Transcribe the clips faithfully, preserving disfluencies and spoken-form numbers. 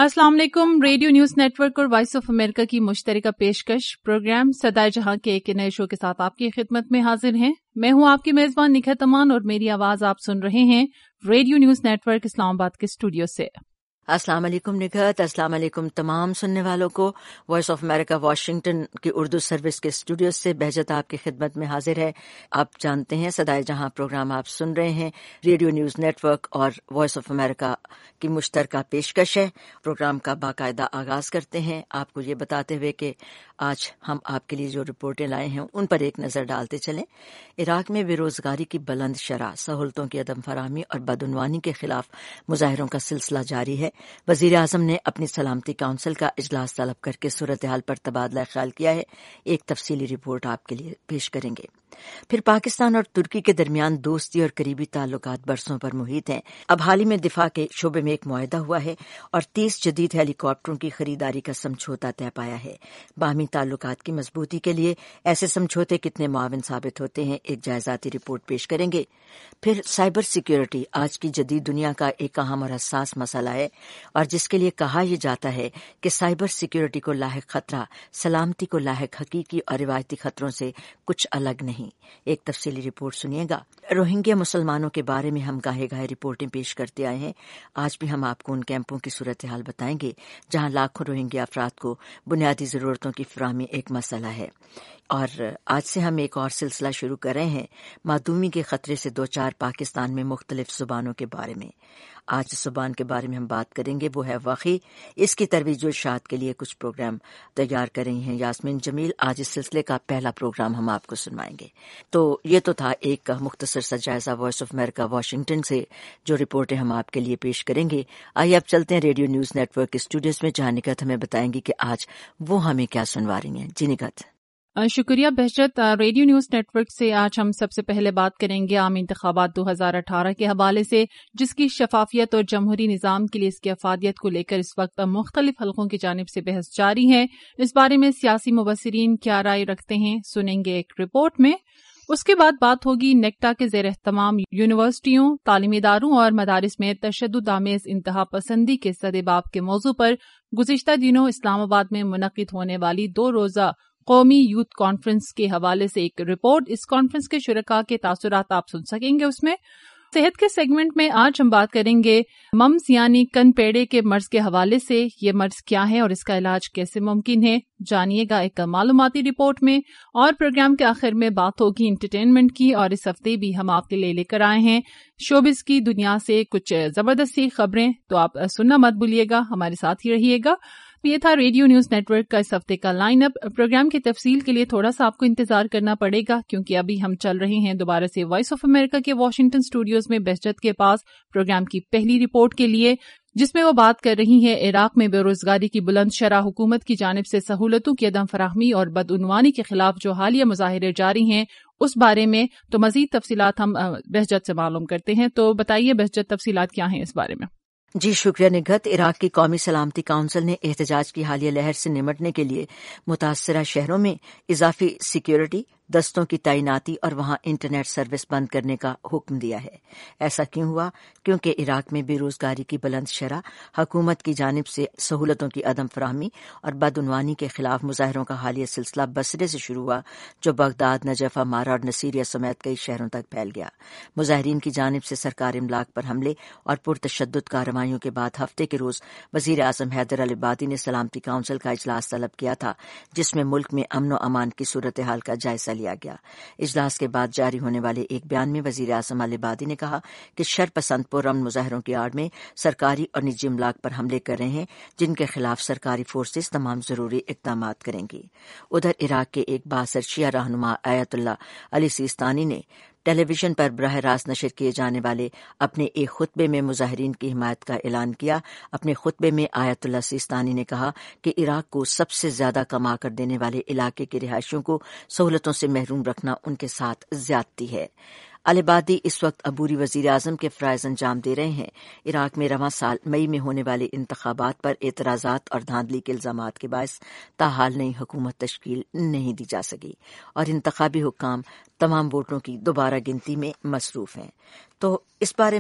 अस्सलाम वालेकुम। Radio news network और वॉइस ऑफ अमेरिका की मुश्तरका पेशकश प्रोग्राम सदाए जहां के एक नए शो के साथ आपकी खिदमत में हाजिर हैं। मैं हूं आपकी मेजबान निखत अमान और मेरी आवाज आप सुन रहे हैं रेडियो न्यूज नेटवर्क इस्लामाबाद के स्टूडियो से। अस्सलाम वालेकुम निखत, अस्सलाम वालेकुम तमाम सुनने वालों को। वॉइस ऑफ अमेरिका वाशिंगटन की उर्दू सर्विस के स्टूडियो से बहजत आपकी खिदमत में हाजिर है। आप जानते हैं सदाए जहां प्रोग्राम आप सुन रहे हैं रेडियो न्यूज नेटवर्क और वॉइस ऑफ अमेरिका की मुश्तरका पेशकश है। प्रोग्राम का बाकायदा आगाज करते हैं आपको ये बताते हुए कि आज हम आपके लिए जो रिपोर्टें लाए हैं उन पर एक नजर डालते चलें। इराक में बेरोजगारी की बुलंद शरह, सहूलतों की अदम फराहमी और बदउनवानी के खिलाफ मुजाहिरों का सिलसिला जारी है। वजीर आजम ने अपनी सलामती काउंसिल का इजलास तलब करके सूरत हाल पर तबादला ख्याल किया है। एक तफसीली रिपोर्ट आपके लिए पेश करेंगे। फिर पाकिस्तान और तुर्की के दरमियान दोस्ती और करीबी ताल्लुकात बरसों पर मुहित हैं। अब हाल ही में दिफा के शोबे में एक मुआहदा हुआ है और तीस जदीद हेलीकॉप्टरों की खरीदारी का समझौता तय पाया है। बाहमी ताल्लुकात की मजबूती के लिए ऐसे समझौते कितने मुआविन साबित होते हैं, एक जायजाती रिपोर्ट पेश करेंगे। फिर साइबर सिक्योरिटी आज की जदीद दुनिया का एक अहम और हसास मसला है और जिसके लिए कहा यह जाता है कि साइबर सिक्योरिटी को लाहिक खतरा सलामती को लाहिक हकीकी और रिवायती खतरों से कुछ अलग नहीं। एक तफसीली रिपोर्ट सुनिएगा। रोहिंग्या मुसलमानों के बारे में हम गाहे गाहे रिपोर्टें पेश करते आए हैं। आज भी हम आपको उन कैंपों की सूरत हाल बताएंगे जहां लाखों रोहिंग्या अफराद को बुनियादी जरूरतों की फराहमी एक मसला है। और आज से हम एक और सिलसिला शुरू कर रहे हैं मादूमी के खतरे से दो चार पाकिस्तान में मुख्तलिफ जुबानों के बारे में। आज जिस जुबान के बारे में हम बात करेंगे वो है वक़ी। इसकी तरवीज इरशाद के लिए कुछ प्रोग्राम तैयार कर रही हैं यास्मीन जमील। आज इस सिलसिले का पहला प्रोग्राम हम आपको सुनवाएंगे। तो ये तो था एक मुख्तसर सा जायजा वॉइस ऑफ अमेरिका वाशिंगटन से जो रिपोर्टें हम आपके लिए पेश करेंगे। आइए अब चलते हैं रेडियो न्यूज नेटवर्क के स्टूडियोज में जहां निकत हमें बताएंगी कि आज वो हमें क्या सुनवा रही हैं। जी निकत। शुक्रिया बहजत। रेडियो न्यूज नेटवर्क से आज हम सबसे पहले बात करेंगे आम इंतखाबात दो हज़ार अठारह के हवाले से, जिसकी शफाफियत और जमहूरी निज़ाम के लिए इसकी अफादियत को लेकर इस वक्त मुख्तलिफ हलकों की जानिब से बहस जारी है। इस बारे में सियासी मुबस्सिरीन क्या राय रखते हैं सुनेंगे एक रिपोर्ट में। उसके बाद बात होगी नेक्टा के ज़ेर एहतमाम यूनिवर्सिटियों, तालीमी इदारों और मदारिस में तशद्दुद आमेज इंतहा पसंदी के सदेबाब के मौजू पर गुज़िश्ता दिनों इस्लामाबाद में मुनक्किद होने वाली दो रोज़ा कौमी यूथ कॉन्फ्रेंस के हवाले से एक रिपोर्ट। इस कॉन्फ्रेंस के शुरका के तासुरात आप सुन सकेंगे उसमें। सेहत के सेगमेंट में आज हम बात करेंगे मम्स यानी कनपेड़े के मर्ज के हवाले से। ये मर्ज क्या है और इसका इलाज कैसे मुमकिन है, जानिएगा एक मालूमाती रिपोर्ट में। और प्रोग्राम के आखिर में बात होगी इंटरटेनमेंट की और इस हफ्ते भी हम आपके लिए लेकर आए हैं शोबिस की दुनिया से कुछ जबरदस्त सी खबरें। तो आप सुनना मत भूलिएगा, हमारे साथ ही रहिएगा। ये था रेडियो न्यूज नेटवर्क का इस हफ्ते का लाइनअप। प्रोग्राम की तफसील के लिए थोड़ा सा आपको इंतजार करना पड़ेगा क्योंकि अभी हम चल रहे हैं दोबारा से वॉइस ऑफ अमेरिका के वाशिंगटन स्टूडियोज में बहजत के पास प्रोग्राम की पहली रिपोर्ट के लिए, जिसमें वो बात कर रही हैं इराक में बेरोजगारी की बुलंद शरह, हुकूमत की जानिब से सहूलतों की अदम फराहमी और बदउनवानी के खिलाफ जो हालिया मुजाहिरे जारी हैं उस बारे में। तो मजीद तफसीलात हम बहजत से मालूम करते हैं। तो बताइए बहजत, तफसीलात क्या हैं इस बारे में? जी शुक्रिया निगत। इराक की कौमी सलामती काउंसिल ने एहतजाज की हालिया लहर से निमटने के लिए मुतासरा शहरों में इजाफी सिक्योरिटी दस्तों की तैनाती और वहां इंटरनेट सर्विस बंद करने का हुक्म दिया है। ऐसा क्यों हुआ? क्योंकि इराक में बेरोजगारी की बुलंद शरह, हुकूमत की जानिब से सहूलतों की अदम फराहमी और बदउनवानी के खिलाफ मुजाहिरों का हालिया सिलसिला बसरे से शुरू हुआ जो बगदाद, नजफ, अमारा और नसीरिया समेत कई शहरों तक फैल गया। मुजाहिरीन की जानिब से सरकार इमलाक पर हमले और पुरतशद्दुद कार्रवाइयों के बाद हफ्ते के रोज वजीर आजम हैदर अल इबादी ने सलामती काउंसिल का इजलास तलब किया था, जिसमें मुल्क में अमन व अमान की सूरत हाल का जायजा लिया गया। इजलास के बाद जारी होने वाले एक बयान में वजीर आजम अल इबादी ने कहा कि शरपसंद पुरअमन मुजाहिरों की आड़ में सरकारी और निजी इमलाक पर हमले कर रहे हैं, जिनके खिलाफ सरकारी फोर्सेस तमाम जरूरी इकदाम करेंगी। उधर इराक के एक बासर शिया रहनुमा आयतुल्लाह अली सिस्तानी ने टेलीविजन पर बराह रास्त नशर किए जाने वाले अपने एक खुतबे में मुजाहिरीन की हिमायत का ऐलान किया। अपने खुतबे में आयतुल्लाह सिस्तानी ने कहा कि इराक को सबसे ज्यादा कमा कर देने वाले इलाके के रिहायशियों को सहूलतों से महरूम रखना उनके साथ ज्यादती है। अल-इबादी इस वक्त अबूरी वजीर आजम के फराइज अंजाम दे रहे हैं। इराक में रवां साल मई में होने वाले इंतखाबात पर एतराजात और धांधली के इल्जामात के बायस ताहाल नई हुकूमत तश्कील नहीं दी जा सकी और इंतखाबी हुक्काम तमाम वोटों की दोबारा गिनती में मसरूफ हैं। तो इस बारे में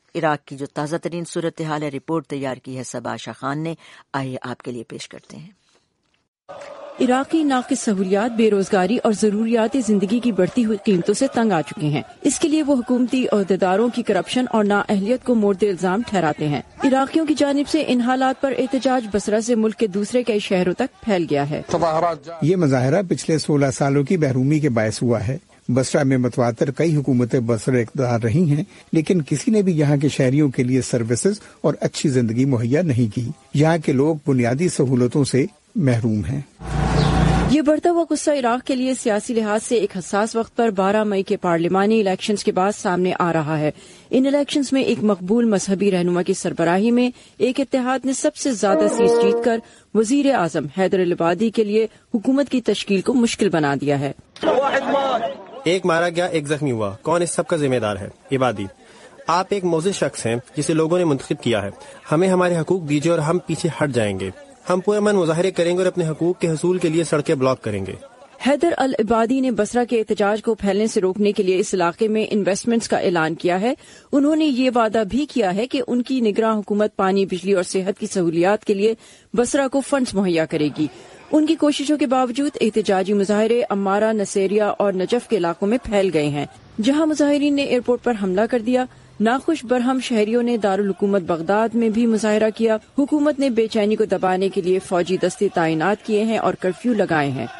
عراق کی جو تازہ ترین صورتحال ہے رپورٹ تیار کی ہے صبا شاہ خان نے، آئیے آپ کے لیے پیش کرتے ہیں۔ عراقی ناقص سہولیات، بے روزگاری اور ضروریات زندگی کی بڑھتی ہوئی قیمتوں سے تنگ آ چکے ہیں۔ اس کے لیے وہ حکومتی عہدیداروں کی کرپشن اور نااہلیت کو مورد الزام ٹھہراتے ہیں۔ عراقیوں کی جانب سے ان حالات پر احتجاج بصرہ سے ملک کے دوسرے کئی شہروں تک پھیل گیا ہے۔ یہ مظاہرہ پچھلے سولہ سالوں کی محرومی کے باعث ہوا ہے۔ بصرہ میں متواتر کئی حکومتیں بصرہ اقتدار رہی ہیں، لیکن کسی نے بھی یہاں کے شہریوں کے لیے سروسز اور اچھی زندگی مہیا نہیں کی۔ یہاں کے لوگ بنیادی سہولتوں سے محروم ہیں۔ یہ بڑھتا ہوا غصہ عراق کے لیے سیاسی لحاظ سے ایک حساس وقت پر بارہ مئی کے پارلیمانی الیکشنز کے بعد سامنے آ رہا ہے۔ ان الیکشنز میں ایک مقبول مذہبی رہنما کی سربراہی میں ایک اتحاد نے سب سے زیادہ سیٹ جیت کر وزیر اعظم حیدر العبادی کے لیے حکومت کی تشکیل کو مشکل بنا دیا ہے۔ ایک مارا گیا، ایک زخمی ہوا، کون اس سب کا ذمہ دار ہے؟ عبادی، آپ ایک موزز شخص ہیں جسے لوگوں نے منتخب کیا ہے۔ ہمیں ہمارے حقوق دیجیے اور ہم پیچھے ہٹ جائیں گے۔ ہم پورے من مظاہرے کریں گے اور اپنے حقوق کے حصول کے لیے سڑکیں بلاک کریں گے۔ حیدر العبادی نے بصرہ کے احتجاج کو پھیلنے سے روکنے کے لیے اس علاقے میں انویسٹمنٹس کا اعلان کیا ہے۔ انہوں نے یہ وعدہ بھی کیا ہے کہ ان کی نگراں حکومت پانی، بجلی اور صحت کی سہولیات کے لیے بصرہ کو فنڈز مہیا کرے گی۔ ان کی کوششوں کے باوجود احتجاجی مظاہرے امارہ، نصیریہ اور نجف کے علاقوں میں پھیل گئے ہیں، جہاں مظاہرین نے ایئرپورٹ پر حملہ کر دیا۔ ناخوش برہم شہریوں نے دارالحکومت بغداد میں بھی مظاہرہ کیا۔ حکومت نے بے چینی کو دبانے کے لیے فوجی دستے تعینات کیے ہیں اور کرفیو لگائے ہیں۔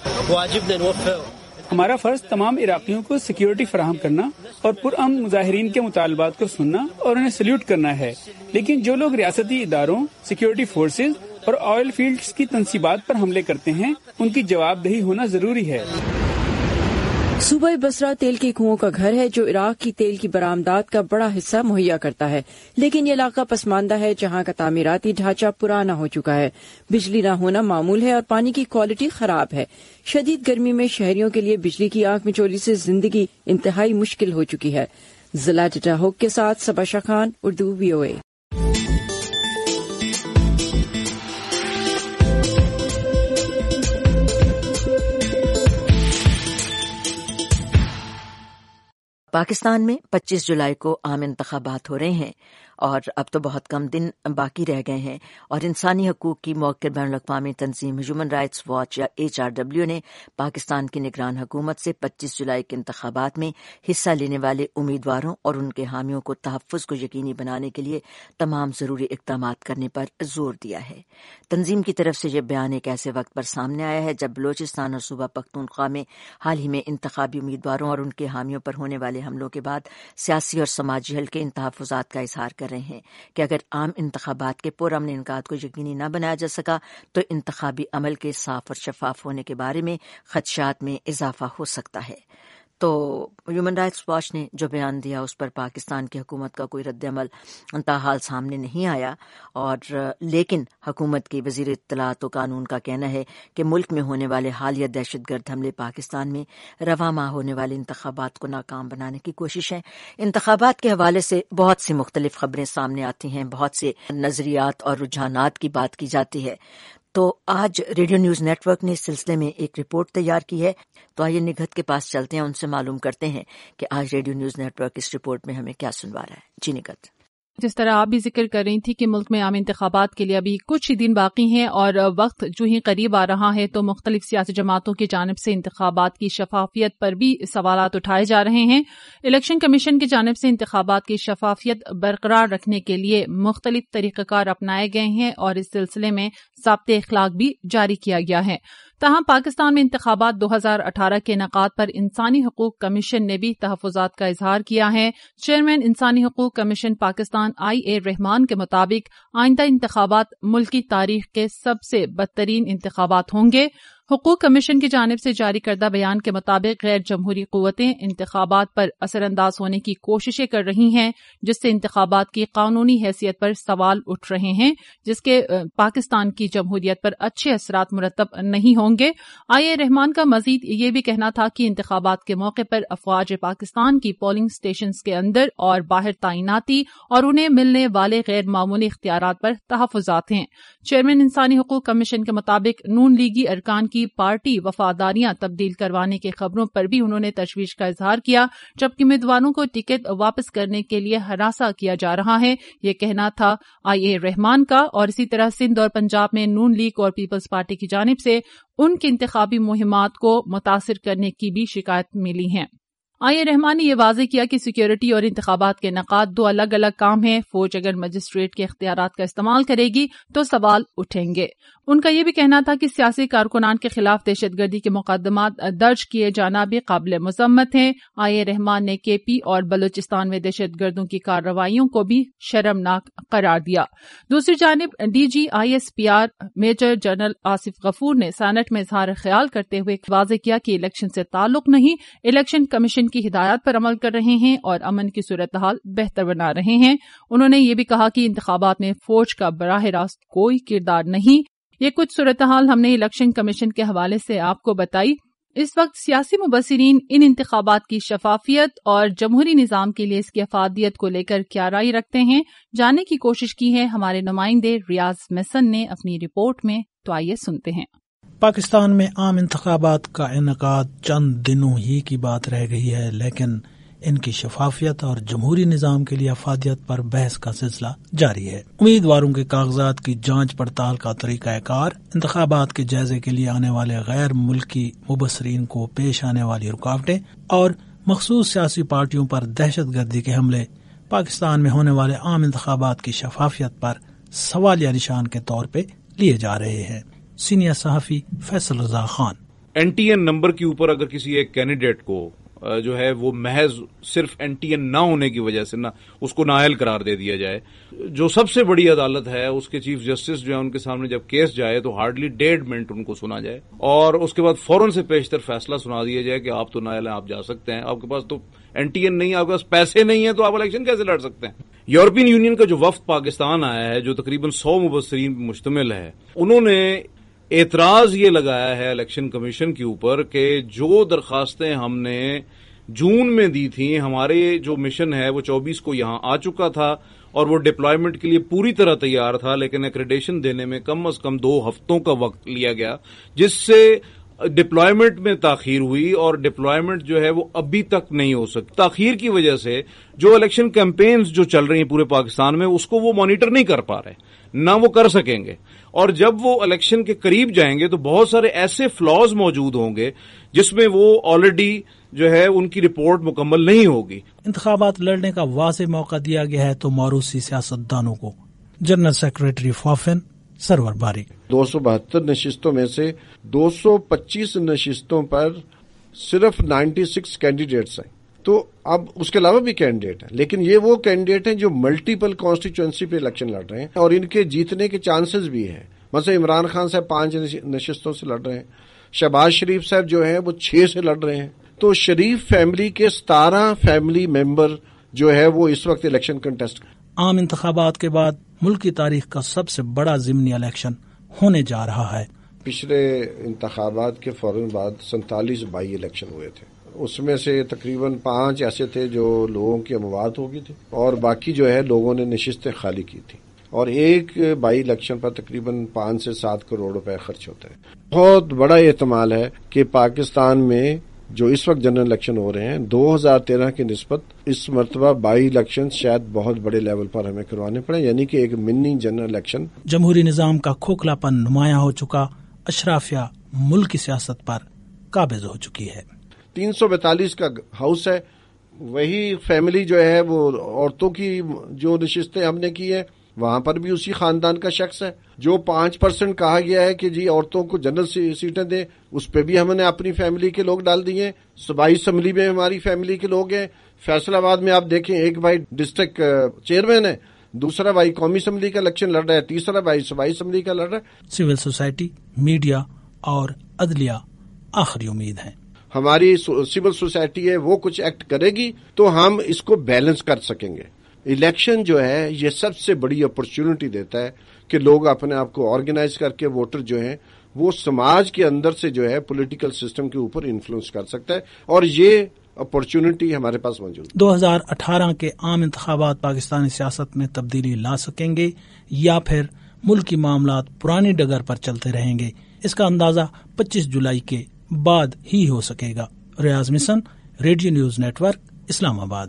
ہمارا فرض تمام عراقیوں کو سیکیورٹی فراہم کرنا اور پرامن مظاہرین کے مطالبات کو سننا اور انہیں سلیوٹ کرنا ہے، لیکن جو لوگ ریاستی اداروں، سیکیورٹی فورسز اور آئل فیلڈز کی تنصیبات پر حملے کرتے ہیں، ان کی جواب دہی ہونا ضروری ہے۔ صوبہ بصرہ تیل کے کنوؤں کا گھر ہے جو عراق کی تیل کی برآمدات کا بڑا حصہ مہیا کرتا ہے، لیکن یہ علاقہ پسماندہ ہے جہاں کا تعمیراتی ڈھانچہ پرانا ہو چکا ہے، بجلی نہ ہونا معمول ہے اور پانی کی کوالٹی خراب ہے۔ شدید گرمی میں شہریوں کے لیے بجلی کی آنکھ مچولی سے زندگی انتہائی مشکل ہو چکی ہے۔ ضلع ڈیٹا ہوک کے ساتھ صبا شاہ خان، اردو وی او اے۔ پاکستان میں پچیس جولائی کو عام انتخابات ہو رہے ہیں اور اب تو بہت کم دن باقی رہ گئے ہیں، اور انسانی حقوق کی موقر بین الاقوامی تنظیم ہیومن رائٹس واچ یا ایچ آر ڈبلیو نے پاکستان کی نگران حکومت سے پچیس جولائی کے انتخابات میں حصہ لینے والے امیدواروں اور ان کے حامیوں کو تحفظ کو یقینی بنانے کے لیے تمام ضروری اقدامات کرنے پر زور دیا ہے۔ تنظیم کی طرف سے یہ بیان ایک ایسے وقت پر سامنے آیا ہے جب بلوچستان اور صوبہ پختونخوا میں حال ہی میں انتخابی امیدواروں اور ان کے حامیوں پر ہونے والے حملوں کے بعد سیاسی اور سماجی حل کے ان تحفظات کا اظہار کر رہے ہیں کہ اگر عام انتخابات کے پرامن انعقاد کو یقینی نہ بنایا جا سکا تو انتخابی عمل کے صاف اور شفاف ہونے کے بارے میں خدشات میں اضافہ ہو سکتا ہے۔ تو ہیومن رائٹس واچ نے جو بیان دیا اس پر پاکستان کی حکومت کا کوئی رد عمل تاحال سامنے نہیں آیا، اور لیکن حکومت کی وزیر اطلاعات و قانون کا کہنا ہے کہ ملک میں ہونے والے حالیہ دہشت گرد حملے پاکستان میں رواں ماہ ہونے والے انتخابات کو ناکام بنانے کی کوشش ہے۔ انتخابات کے حوالے سے بہت سی مختلف خبریں سامنے آتی ہیں، بہت سے نظریات اور رجحانات کی بات کی جاتی ہے۔ تو آج ریڈیو نیوز نیٹ ورک نے اس سلسلے میں ایک رپورٹ تیار کی ہے، تو آئیے نگہت کے پاس چلتے ہیں، ان سے معلوم کرتے ہیں کہ آج ریڈیو نیوز نیٹ ورک اس رپورٹ میں ہمیں کیا سنوا رہا ہے۔ جی نگہت، جس طرح آپ بھی ذکر کر رہی تھی کہ ملک میں عام انتخابات کے لیے ابھی کچھ ہی دن باقی ہیں اور وقت جو ہی قریب آ رہا ہے تو مختلف سیاسی جماعتوں کی جانب سے انتخابات کی شفافیت پر بھی سوالات اٹھائے جا رہے ہیں۔ الیکشن کمیشن کی جانب سے انتخابات کی شفافیت برقرار رکھنے کے لیے مختلف طریقہ کار اپنائے گئے ہیں اور اس سلسلے میں ضابطۂ اخلاق بھی جاری کیا گیا ہے۔ تاہم پاکستان میں انتخابات دو ہزار اٹھارہ کے انعقاد پر انسانی حقوق کمیشن نے بھی تحفظات کا اظہار کیا ہے۔ چیئرمین انسانی حقوق کمیشن پاکستان آئی اے رحمان کے مطابق آئندہ انتخابات ملک کی تاریخ کے سب سے بدترین انتخابات ہوں گے۔ حقوق کمیشن کی جانب سے جاری کردہ بیان کے مطابق غیر جمہوری قوتیں انتخابات پر اثر انداز ہونے کی کوششیں کر رہی ہیں، جس سے انتخابات کی قانونی حیثیت پر سوال اٹھ رہے ہیں، جس کے پاکستان کی جمہوریت پر اچھے اثرات مرتب نہیں ہوں گے۔ آئی اے رحمان کا مزید یہ بھی کہنا تھا کہ انتخابات کے موقع پر افواج پاکستان کی پولنگ اسٹیشنز کے اندر اور باہر تعیناتی اور انہیں ملنے والے غیر معمولی اختیارات پر تحفظات ہیں۔ چیئرمین انسانی حقوق کمیشن کے مطابق نون لیگی ارکان की पार्टी वफादारियां तब्दील करवाने की खबरों पर भी उन्होंने तशवीश का इजहार किया, जबकि उम्मीदवारों को टिकट वापस करने के लिए हरासा किया जा रहा है। ये कहना था आई ए रहमान का। और इसी तरह सिंध और पंजाब में नून लीग और पीपल्स पार्टी की जानिब से उनकी इंतखाबी मुहिमात को मुतासिर करने की भी शिकायत मिली है। आई ए रहमान ने यह वाज़ेह किया कि सिक्योरिटी और इंतखाबात के इनेकाद दो अलग अलग काम हैं। फौज अगर मजिस्ट्रेट के इख्तियारात का इस्तेमाल करेगी तो सवाल उठेंगे। उनका यह भी कहना था कि सियासी कारकुनान के खिलाफ दहशतगर्दी के मुकदमात दर्ज किए जाना भी काबिल मजम्मत है। आई ए रहमान ने के पी और बलूचिस्तान में दहशतगर्दों की कार्रवाइयों को भी शर्मनाक करार दिया। दूसरी जानिब D G I S P R major general Asif Ghafoor ने सैनेट में इजहार ख्याल करते हुए वाज़ेह किया कि इलेक्शन से ताल्लुक नहीं, इलेक्शन कमीशन की हिदायत पर अमल कर रहे हैं और अमन की सूरत हाल बेहतर बना रहे हैं। उन्होंने ये भी कहा कि इंतखाबात में फौज का बराह रास्त कोई किरदार नहीं। ये कुछ सूरत हाल हमने इलेक्शन कमीशन के हवाले से आपको बताई। इस वक्त सियासी मुबस्सिरीन इन इंतखाबात की शफाफियत और जमहूरी निज़ाम के लिए इसकी अफादियत को लेकर क्या राय रखते हैं, जानने की कोशिश की है हमारे नुमाइंदे रियाज मेसन ने अपनी रिपोर्ट में। तो आइए सुनते हैं। पाकिस्तान में आम इंतखाबात का इनेकाद चंद दिनों ही की बात रह गई है, लेकिन इनकी शफाफियत और जमहूरी निज़ाम के लिए अफादियत पर बहस का सिलसिला जारी है। उम्मीदवारों के कागजात की जांच पड़ताल का तरीकाकार, इंतखाबात के जायजे के लिए आने वाले गैर मुल्की मुबस्सरीन को पेश आने वाली रुकावटें और मखसूस सियासी पार्टियों पर दहशतगर्दी के हमले पाकिस्तान में होने वाले आम इंतखाबात की शफाफियत पर सवालिया निशान के तौर पर लिए जा रहे हैं। सीनियर सहाफी Faisal Raza Khan. N T N number के ऊपर अगर किसी एक कैंडिडेट को जो है वो महज सिर्फ एन टी एन ना होने की वजह से ना उसको नाअहल करार दे दिया जाए, जो सबसे बड़ी अदालत है उसके चीफ जस्टिस जो है उनके सामने जब केस जाए तो हार्डली डेढ़ मिनट उनको सुना जाए और उसके बाद फौरन से पेशतर फैसला सुना दिया जाए कि आप तो नाअहल हैं, आप जा सकते हैं, आपके पास तो एन टी एन नहीं है, आपके पास पैसे नहीं है, तो आप इलेक्शन कैसे लड़ सकते हैं। यूरोपियन यूनियन का जो वफ्द पाकिस्तान आया है जो तकरीबन सौ मुबस्सरीन पर मुश्तमिल है, उन्होंने एतराज ये लगाया है इलेक्शन कमीशन के ऊपर कि जो दरखास्तें हमने जून में दी थी, हमारे जो मिशन है वो चौबीस को यहां आ चुका था और वो डिप्लॉयमेंट के लिए पूरी तरह तैयार था, लेकिन एक्रेडिटेशन देने में कम अज कम दो हफ्तों का वक्त लिया गया, जिससे डिप्लॉयमेंट में ताखीर हुई और डिप्लॉयमेंट जो है वो अभी तक नहीं हो सकती। ताखीर की वजह से जो इलेक्शन कैंपेन्स जो चल रही हैं पूरे पाकिस्तान में उसको वो मॉनिटर नहीं कर पा रहे, ना वो कर सकेंगे, और जब वो इलेक्शन के करीब जाएंगे तो बहुत सारे ऐसे फ्लॉज मौजूद होंगे जिसमें वो ऑलरेडी जो है उनकी रिपोर्ट मुकम्मल नहीं होगी। इंतखाबात लड़ने का वाज़ेह मौका दिया गया है तो मौरूसी सियासतदानों को। जनरल सेक्रेटरी फॉफिन सरवर बारी। दो सौ बहत्तर नशिस्तों में से दो सौ पच्चीस नशिस्तों पर सिर्फ छियानवे कैंडिडेट्स हैं, तो अब उसके अलावा भी कैंडिडेट हैं, लेकिन ये वो कैंडिडेट हैं जो मल्टीपल कॉन्स्टिट्यूएंसी पे इलेक्शन लड़ रहे हैं और इनके जीतने के चांसेस भी हैं। मतलब इमरान खान साहब पांच नशिस्तों से लड़ रहे हैं, शहबाज शरीफ साहब जो है वो छह से लड़ रहे हैं, तो शरीफ फैमिली के सतारह फैमिली मेंबर जो है वो इस वक्त इलेक्शन कंटेस्ट। आम इंतखाबात के बाद मुल्क की तारीख का सबसे बड़ा ज़िमनी इलेक्शन होने जा रहा है। पिछले इंतखाबात के फौरन बाद सैंतालीस बाई इलेक्शन हुए थे, उसमें से तकरीबन पांच ऐसे थे जो लोगों की अमवात हो गई थी और बाकी जो है लोगों ने नशिस्तें खाली की थी, और एक बाई इलेक्शन पर तकरीबन पांच से सात करोड़ रुपए खर्च होता है। बहुत बड़ा एहतमाल है कि पाकिस्तान में जो इस वक्त जनरल इलेक्शन हो रहे हैं दो हज़ार तेरह की निस्बत इस मरतबा बाई इलेक्शन शायद बहुत बड़े लेवल पर हमें करवाने पड़े, यानी कि एक मिनी जनरल इलेक्शन। जमहूरी निजाम का खोखलापन नुमाया हो चुका, अशराफिया मुल्क की सियासत पर काबिज हो चुकी है। तीन सौ बैतालीस का हाउस है, वही फैमिली जो है वो औरतों की जो नशिस्तें हमने की है वहां पर भी उसी खानदान का शख्स है। जो पांच परसेंट कहा गया है कि जी औरतों को जनरल सीटें दें, उस पर भी हमने अपनी फैमिली के लोग डाल दिए। सूबाई असम्बली में हमारी फैमिली के लोग हैं। फैसलाबाद में आप देखें, एक भाई डिस्ट्रिक्ट चेयरमैन है, दूसरा भाई कौमी असम्बली का इलेक्शन लड़ रहा है, तीसरा भाई सूबाई असम्बली का लड़ रहा है। सिविल सोसाइटी, मीडिया और अदलिया आखिरी उम्मीद है। हमारी सिविल सोसाइटी है वो कुछ एक्ट करेगी तो हम इसको बैलेंस कर सकेंगे। इलेक्शन जो है ये सबसे बड़ी अपॉर्चुनिटी देता है कि लोग अपने आप को ऑर्गेनाइज करके वोटर जो है वो समाज के अंदर से जो है पॉलिटिकल सिस्टम के ऊपर इन्फ्लुएंस कर सकता है, और ये अपॉर्चुनिटी हमारे पास मौजूद है। दो हज़ार अठारह के आम इंतखाबात पाकिस्तानी सियासत में तब्दीली ला सकेंगे या फिर मुल्क की मामलात पुरानी डगर पर चलते रहेंगे, اس کا اندازہ پچیس جولائی کے بعد ہی ہو سکے گا۔ Riaz Missan, radio news network, Islamabad.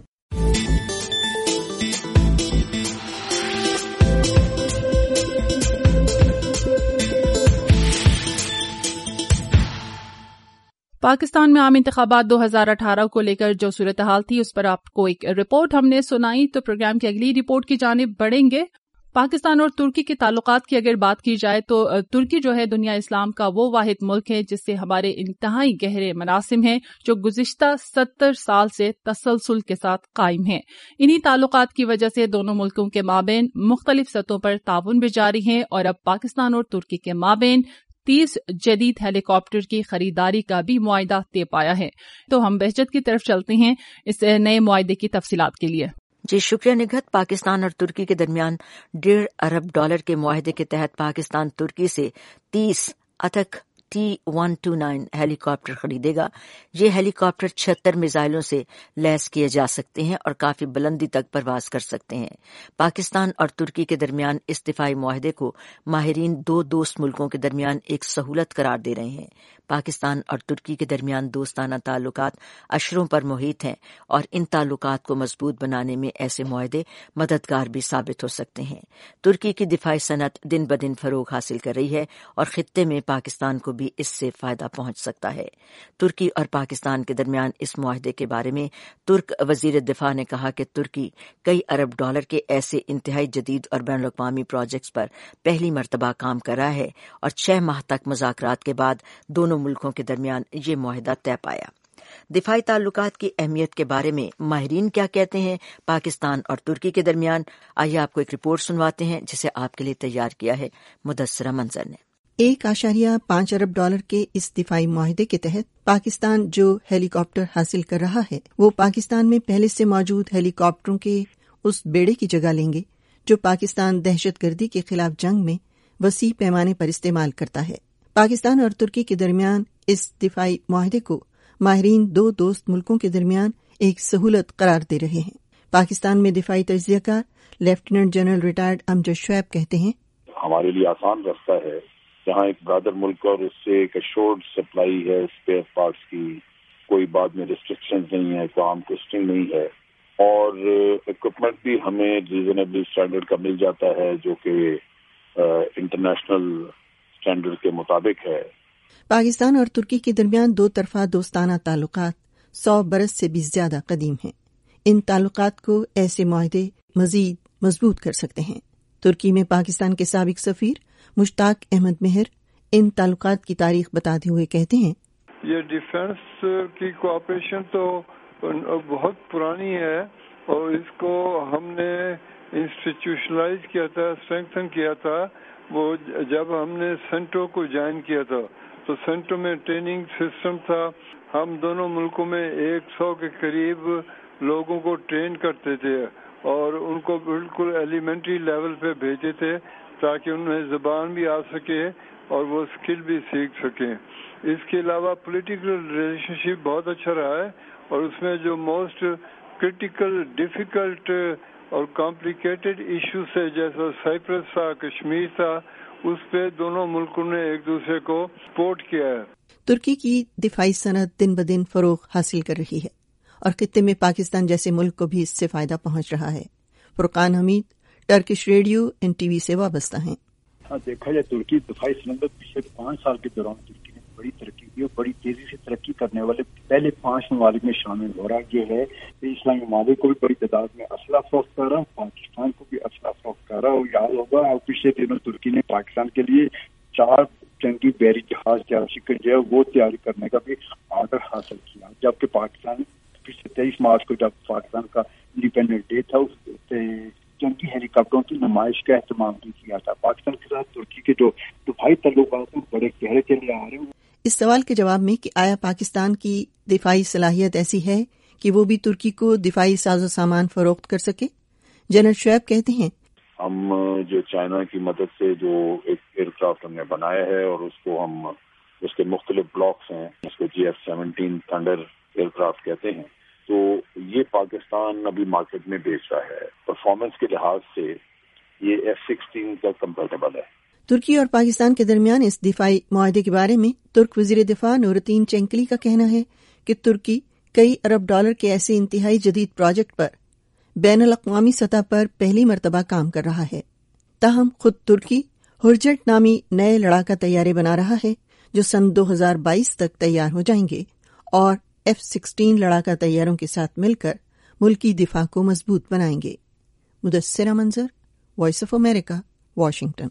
Pakistan میں عام انتخابات دو ہزار اٹھارہ کو لے کر جو صورتحال تھی اس پر آپ کو ایک رپورٹ ہم نے سنائی، تو پروگرام کی اگلی رپورٹ کی جانب بڑھیں گے۔ پاکستان اور ترکی کے تعلقات کی اگر بات کی جائے تو ترکی جو ہے دنیا اسلام کا وہ واحد ملک ہے جس سے ہمارے انتہائی گہرے مراسم ہیں جو گزشتہ ستر سال سے تسلسل کے ساتھ قائم ہیں۔ انہی تعلقات کی وجہ سے دونوں ملکوں کے مابین مختلف سطحوں پر تعاون بھی جاری ہے، اور اب پاکستان اور ترکی کے مابین تیس جدید ہیلی کاپٹر کی خریداری کا بھی معاہدہ طے پایا ہے۔ تو ہم بہجت کی طرف چلتے ہیں اس نئے معاہدے کی تفصیلات کے لیے۔ جی شکریہ نگہت۔ پاکستان اور ترکی کے درمیان ڈیڑھ ارب ڈالر کے معاہدے کے تحت پاکستان ترکی سے تیس ATAK T one two nine helicopter خریدے گا۔ یہ ہیلی کاپٹر چھہتر میزائلوں سے لیس کیے جا سکتے ہیں اور کافی بلندی تک پرواز کر سکتے ہیں۔ پاکستان اور ترکی کے درمیان اس دفاعی معاہدے کو ماہرین دو دوست ملکوں کے درمیان ایک سہولت قرار دے رہے ہیں۔ پاکستان اور ترکی کے درمیان دوستانہ تعلقات اشروں پر محیط ہیں، اور ان تعلقات کو مضبوط بنانے میں ایسے معاہدے مددگار بھی ثابت ہو سکتے ہیں۔ ترکی کی دفاعی صنعت دن بدن فروغ حاصل کر رہی ہے، اور خطے میں پاکستان کو بھی اس سے فائدہ پہنچ سکتا ہے۔ ترکی اور پاکستان کے درمیان اس معاہدے کے بارے میں ترک وزیر دفاع نے کہا کہ ترکی کئی ارب ڈالر کے ایسے انتہائی جدید اور بین الاقوامی پروجیکٹس پر پہلی مرتبہ کام کر رہا ہے، اور چھ ماہ تک مذاکرات کے بعد دونوں ملکوں کے درمیان یہ معاہدہ طے پایا۔ دفاعی تعلقات کی اہمیت کے بارے میں ماہرین کیا کہتے ہیں پاکستان اور ترکی کے درمیان، آئیے آپ کو ایک رپورٹ سنواتے ہیں جسے آپ کے لیے تیار کیا ہے مدثرہ منظر نے۔ ایک اشاریہ پانچ ارب ڈالر کے اس دفاعی معاہدے کے تحت پاکستان جو ہیلی کاپٹر حاصل کر رہا ہے وہ پاکستان میں پہلے سے موجود ہیلی کاپٹروں کے اس بیڑے کی جگہ لیں گے جو پاکستان دہشت گردی کے خلاف جنگ میں وسیع پیمانے پر استعمال کرتا ہے۔ پاکستان اور ترکی کے درمیان اس دفاعی معاہدے کو ماہرین دو دوست ملکوں کے درمیان ایک سہولت قرار دے رہے ہیں۔ پاکستان میں دفاعی تجزیہ کار lieutenant general retired Amjad Shoaib کہتے ہیں، ہمارے لیے آسان رستہ ہے جہاں ایک برادر ملک اور اس سے ایک ایشورڈ سپلائی ہے اسپیئر پارٹس کی، کوئی بعد میں ریسٹرکشنز نہیں ہے، کوئی عام ٹیسٹنگ نہیں ہے، اور اکوپمنٹ بھی ہمیں ریزنیبلی اسٹینڈرڈ کا مل جاتا ہے جو کہ انٹرنیشنل اسٹینڈرڈ کے مطابق ہے۔ پاکستان اور ترکی کے درمیان دو طرفہ دوستانہ تعلقات سو برس سے بھی زیادہ قدیم ہیں۔ ان تعلقات کو ایسے معاہدے مزید مضبوط کر سکتے ہیں۔ ترکی میں پاکستان کے سابق سفیر مشتاق احمد مہر ان تعلقات کی تاریخ بتاتے ہوئے کہتے ہیں، یہ ڈیفنس کی کوآپریشن تو بہت پرانی ہے، اور اس کو ہم نے انسٹیٹیوشنلائز کیا تھا، اسٹرینگتھن کیا تھا وہ جب ہم نے سینٹو کو جوائن کیا تھا۔ تو سینٹو میں ٹریننگ سسٹم تھا، ہم دونوں ملکوں میں ایک سو کے قریب لوگوں کو ٹرین کرتے تھے اور ان کو بالکل ایلیمنٹری لیول پہ بھیجے تھے تاکہ انہیں زبان بھی آ سکے اور وہ اسکل بھی سیکھ سکیں۔ اس کے علاوہ پولیٹیکل ریلیشن شپ بہت اچھا رہا ہے، اور اس میں جو موسٹ کرٹیکل ڈیفیکلٹ اور کمپلیکیٹڈ ایشوز ہے جیسا سائپرس تھا، کشمیر تھا، اس پہ دونوں ملکوں نے ایک دوسرے کو سپورٹ کیا ہے۔ ترکی کی دفاعی صنعت دن بدن فروغ حاصل کر رہی ہے، اور خطے میں پاکستان جیسے ملک کو بھی اس سے فائدہ پہنچ رہا ہے۔ Furqan Hameed Turkish radio N T V سے وابستہ ہیں۔ ہاں دیکھا جائے ترکی دفاعی صنعت پچھلے پانچ سال کے دوران ترکی نے بڑی ترقی کی اور بڑی تیزی سے ترقی کرنے والے پہلے پانچ ممالک میں شامل ہو رہا۔ یہ ہے کہ اسلامی ممالک کو بھی بڑی تعداد میں اسلحہ فروخت کر رہا، پاکستان کو بھی اسلحہ فروخت کر رہا، اور یاد ہوگا اور پچھلے دنوں ترکی نے پاکستان کے لیے چار جنگی بحری جہاز تیار جو ہے وہ تیاری کرنے کا بھی آرڈر حاصل کیا، جبکہ پاکستان پچھلے تیئیس مارچ کو جب پاکستان کا انڈیپینڈنٹ ڈے تھا اس جنگی ہیلی کاپٹروں کی نمائش کا اہتمام بھی کیا تھا۔ پاکستان کے ساتھ ترکی کے جو دفاعی تعلقات ہیں بڑے گہرے چلے آ رہے ہیں۔ اس سوال کے جواب میں کہ آیا پاکستان کی دفاعی صلاحیت ایسی ہے کہ وہ بھی ترکی کو دفاعی ساز و سامان فروخت کر سکے، جنرل شعیب کہتے ہیں، ہم جو چائنا کی مدد سے جو ایک ایئر کرافٹ ہم نے بنایا ہے اور اس کو ہم اس کے مختلف بلاکس ہیں، اس کو G F seventeen Thunder aircraft کہتے ہیں، تو یہ پاکستان ابھی مارکیٹ میں بیچ رہا ہے۔ پرفارمنس کے لحاظ سے یہ ایف سکسٹین کا کمپیٹیبل ہے۔ ترکی اور پاکستان کے درمیان اس دفاعی معاہدے کے بارے میں ترک وزیر دفاع نورتین چینکلی کا کہنا ہے کہ ترکی کئی ارب ڈالر کے ایسے انتہائی جدید پروجیکٹ پر بین الاقوامی سطح پر پہلی مرتبہ کام کر رہا ہے. تاہم خود ترکی ہرجٹ نامی نئے لڑاکا طیارے بنا رہا ہے جو سن دو ہزار بائیس تک تیار ہو جائیں گے اور ایف سکسٹین لڑاکا طیاروں کے ساتھ مل کر ملکی دفاع کو مضبوط بنائیں گے. Mudassira Manzar, voice of America, Washington.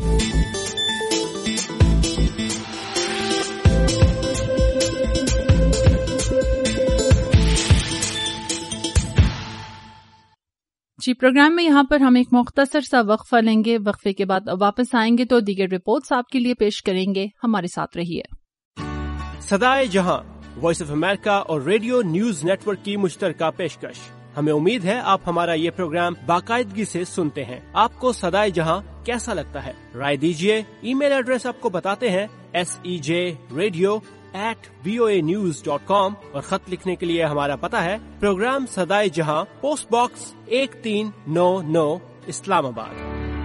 جی پروگرام میں یہاں پر ہم ایک مختصر سا وقفہ لیں گے. وقفے کے بعد واپس آئیں گے تو دیگر رپورٹس آپ کے لیے پیش کریں گے. ہمارے ساتھ رہیے. صدائے جہاں وائس آف امریکہ اور ریڈیو نیوز نیٹ ورک کی مشترکہ پیشکش. ہمیں امید ہے آپ ہمارا یہ پروگرام باقاعدگی سے سنتے ہیں. آپ کو صدائے جہاں کیسا لگتا ہے؟ رائے دیجیے. ای میل ایڈریس آپ کو بتاتے ہیں، S E J radio at V O A news dot com, اور خط لکھنے کے لیے ہمارا پتہ ہے پروگرام صدائے جہاں، پوسٹ باکس ایک تین نو نو، Islamabad.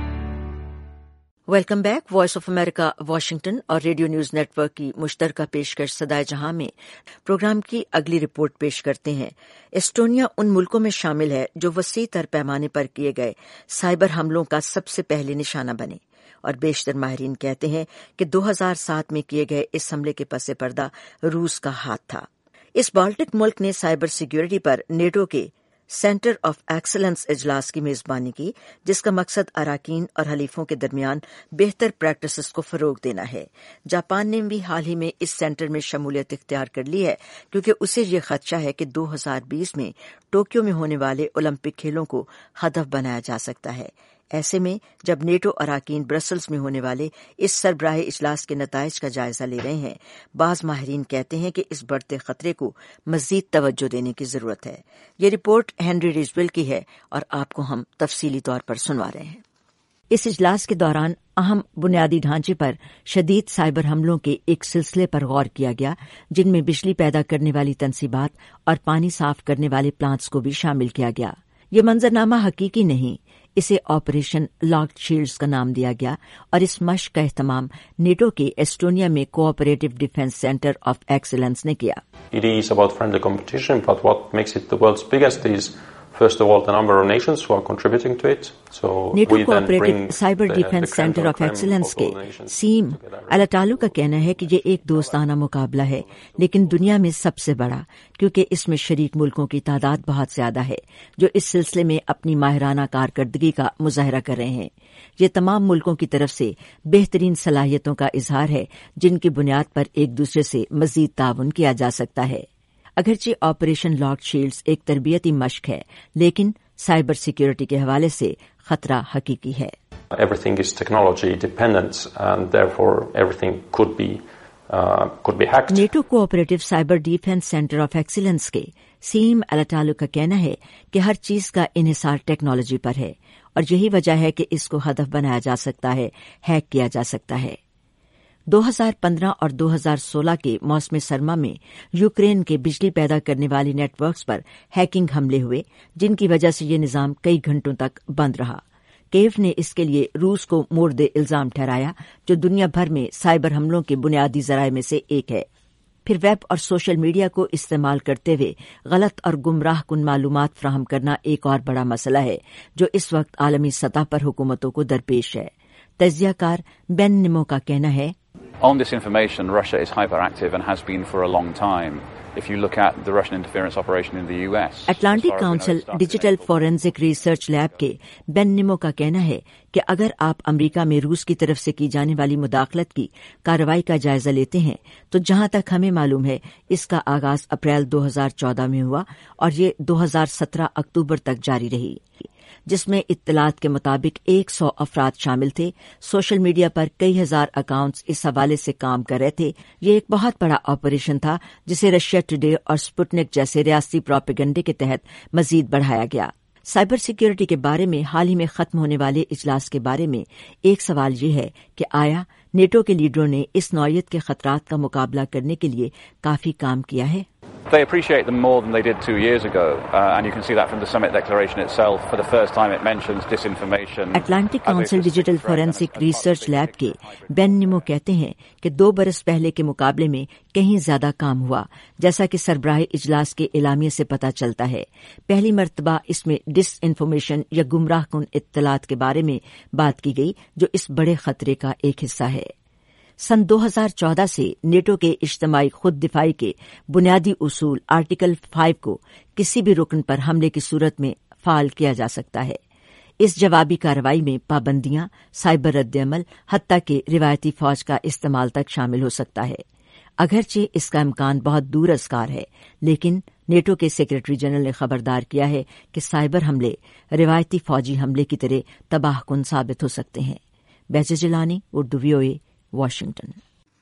Welcome back. Voice of America Washington اور ریڈیو نیوز نیٹ ورک کی مشترکہ پیشکش صدائے جہاں میں پروگرام کی اگلی رپورٹ پیش کرتے ہیں. ایسٹونیا ان ملکوں میں شامل ہے جو وسیع تر پیمانے پر کیے گئے سائبر حملوں کا سب سے پہلے نشانہ بنے، اور بیشتر ماہرین کہتے ہیں کہ دو ہزار سات میں کیے گئے اس حملے کے پس پردہ روس کا ہاتھ تھا. اس بالٹک ملک نے سائبر سیکیورٹی پر نیٹو کے سینٹر آف ایکسلنس اجلاس کی میزبانی کی، جس کا مقصد اراکین اور حلیفوں کے درمیان بہتر پریکٹسز کو فروغ دینا ہے. جاپان نے بھی حال ہی میں اس سینٹر میں شمولیت اختیار کر لی ہے کیونکہ اسے یہ خدشہ ہے کہ دو ہزار بیس میں ٹوکیو میں ہونے والے اولمپک کھیلوں کو ہدف بنایا جا سکتا ہے. ایسے میں جب نیٹو اراکین برسلز میں ہونے والے اس سربراہ اجلاس کے نتائج کا جائزہ لے رہے ہیں، بعض ماہرین کہتے ہیں کہ اس بڑھتے خطرے کو مزید توجہ دینے کی ضرورت ہے. یہ رپورٹ ہینری ریجویل کی ہے اور آپ کو ہم تفصیلی طور پر سنوا رہے ہیں. اس اجلاس کے دوران اہم بنیادی ڈھانچے پر شدید سائبر حملوں کے ایک سلسلے پر غور کیا گیا، جن میں بجلی پیدا کرنے والی تنصیبات اور پانی صاف کرنے والے پلانٹس کو بھی شامل کیا گیا. یہ منظرنامہ حقیقی نہیں، اسے آپریشن لاکڈ شیلڈز کا نام دیا گیا، اور اس مشق کا اہتمام نیٹو کے ایسٹونیا میں cooperative defence centre of excellence نے کیا. It is about friendly competition, but what makes it the world's biggest is first of all the number of nations who are contributing to it. So NATO we then cooperative bring cyber the, defence the centre of excellence کے Siim Alatalu کا کہنا ہے کہ یہ ایک دوستانہ مقابلہ ہے، لیکن دنیا میں سب سے بڑا، کیونکہ اس میں شریک ملکوں کی تعداد بہت زیادہ ہے جو اس سلسلے میں اپنی ماہرانہ کارکردگی کا مظاہرہ کر رہے ہیں. یہ تمام ملکوں کی طرف سے بہترین صلاحیتوں کا اظہار ہے جن کی بنیاد پر ایک دوسرے سے مزید تعاون کیا جا سکتا ہے. اگرچہ آپریشن لاکڈ شیلڈز ایک تربیتی مشق ہے، لیکن سائبر سیکیورٹی کے حوالے سے خطرہ حقیقی ہے. Everything is technology dependent and therefore everything could be uh, could be hacked. NATO cooperative cyber defence centre of excellence کے سیم الٹالو کا کہنا ہے کہ ہر چیز کا انحصار ٹیکنالوجی پر ہے، اور یہی وجہ ہے کہ اس کو ہدف بنایا جا سکتا ہے، ہیک کیا جا سکتا ہے. دو ہزار پندرہ اور دو ہزار سولہ کے موسم سرما میں یوکرین کے بجلی پیدا کرنے والی نیٹ ورکس پر ہیکنگ حملے ہوئے، جن کی وجہ سے یہ نظام کئی گھنٹوں تک بند رہا. کیو نے اس کے لیے روس کو مورد الزام ٹھہرایا، جو دنیا بھر میں سائبر حملوں کے بنیادی ذرائع میں سے ایک ہے. پھر ویب اور سوشل میڈیا کو استعمال کرتے ہوئے غلط اور گمراہ کن معلومات فراہم کرنا ایک اور بڑا مسئلہ ہے جو اس وقت عالمی سطح پر حکومتوں کو درپیش ہے. تجزیہ کار بین نیمو کا کہنا ہے، On this information, Russia is hyperactive and has been for a long time. If you look at the Russian interference operation in the U S, Atlantic Council digital forensic research lab کے Ben نیمو کا کہنا ہے کہ اگر آپ امریکہ میں روس کی طرف سے کی جانے والی مداخلت کی کارروائی کا جائزہ لیتے ہیں تو جہاں تک ہمیں معلوم ہے اس کا آغاز اپریل دو ہزار چودہ میں ہوا اور یہ دو ہزار سترہ اکتوبر تک جاری رہی، جس میں اطلاعات کے مطابق ایک سو افراد شامل تھے. سوشل میڈیا پر کئی ہزار اکاؤنٹس اس حوالے سے کام کر رہے تھے. یہ ایک بہت بڑا آپریشن تھا جسے رشیا ٹوڈے اور سپوٹنک جیسے ریاستی پروپیگنڈے کے تحت مزید بڑھایا گیا. سائبر سیکیورٹی کے بارے میں حال ہی میں ختم ہونے والے اجلاس کے بارے میں ایک سوال یہ ہے کہ آیا نیٹو کے لیڈروں نے اس نوعیت کے خطرات کا مقابلہ کرنے کے لیے کافی کام کیا ہے؟ They appreciate them more than they did two years ago, uh, and you can see that from the summit declaration itself. For the first time it mentions disinformation. Atlantic Council Digital Forensic Research Lab के Ben Nimmo कहते हैं कि दो बरस पहले के मुकाबले में कहीं ज्यादा काम हुआ, जैसा कि सरबराह इजलास के एलामिये से पता चलता है। पहली मर्तबा इसमें डिस इन्फॉर्मेशन या गुमराह कुन इत्तलात के बारे में बात की गई, जो इस बड़े खतरे का एक हिस्सा है। सन दो हज़ार चौदह से नेटो के इज्तिमाई खुद दिफाई के बुनियादी उसूल आर्टिकल फाइव को किसी भी रुकन पर हमले की सूरत में फाल किया जा सकता है। इस जवाबी कार्रवाई में पाबंदियां, साइबर रद्द-ए-अमल, हत्ता के रिवायती फौज का इस्तेमाल तक शामिल हो सकता है। अगरचे इसका इम्कान बहुत दूर अस्कार है, लेकिन नेटो के सेक्रेटरी जनरल ने खबरदार किया है कि साइबर हमले रिवायती फौजी हमले की तरह तबाहकुन साबित हो सकते हैं। Baije Jilani, Urdu VOA, Washington.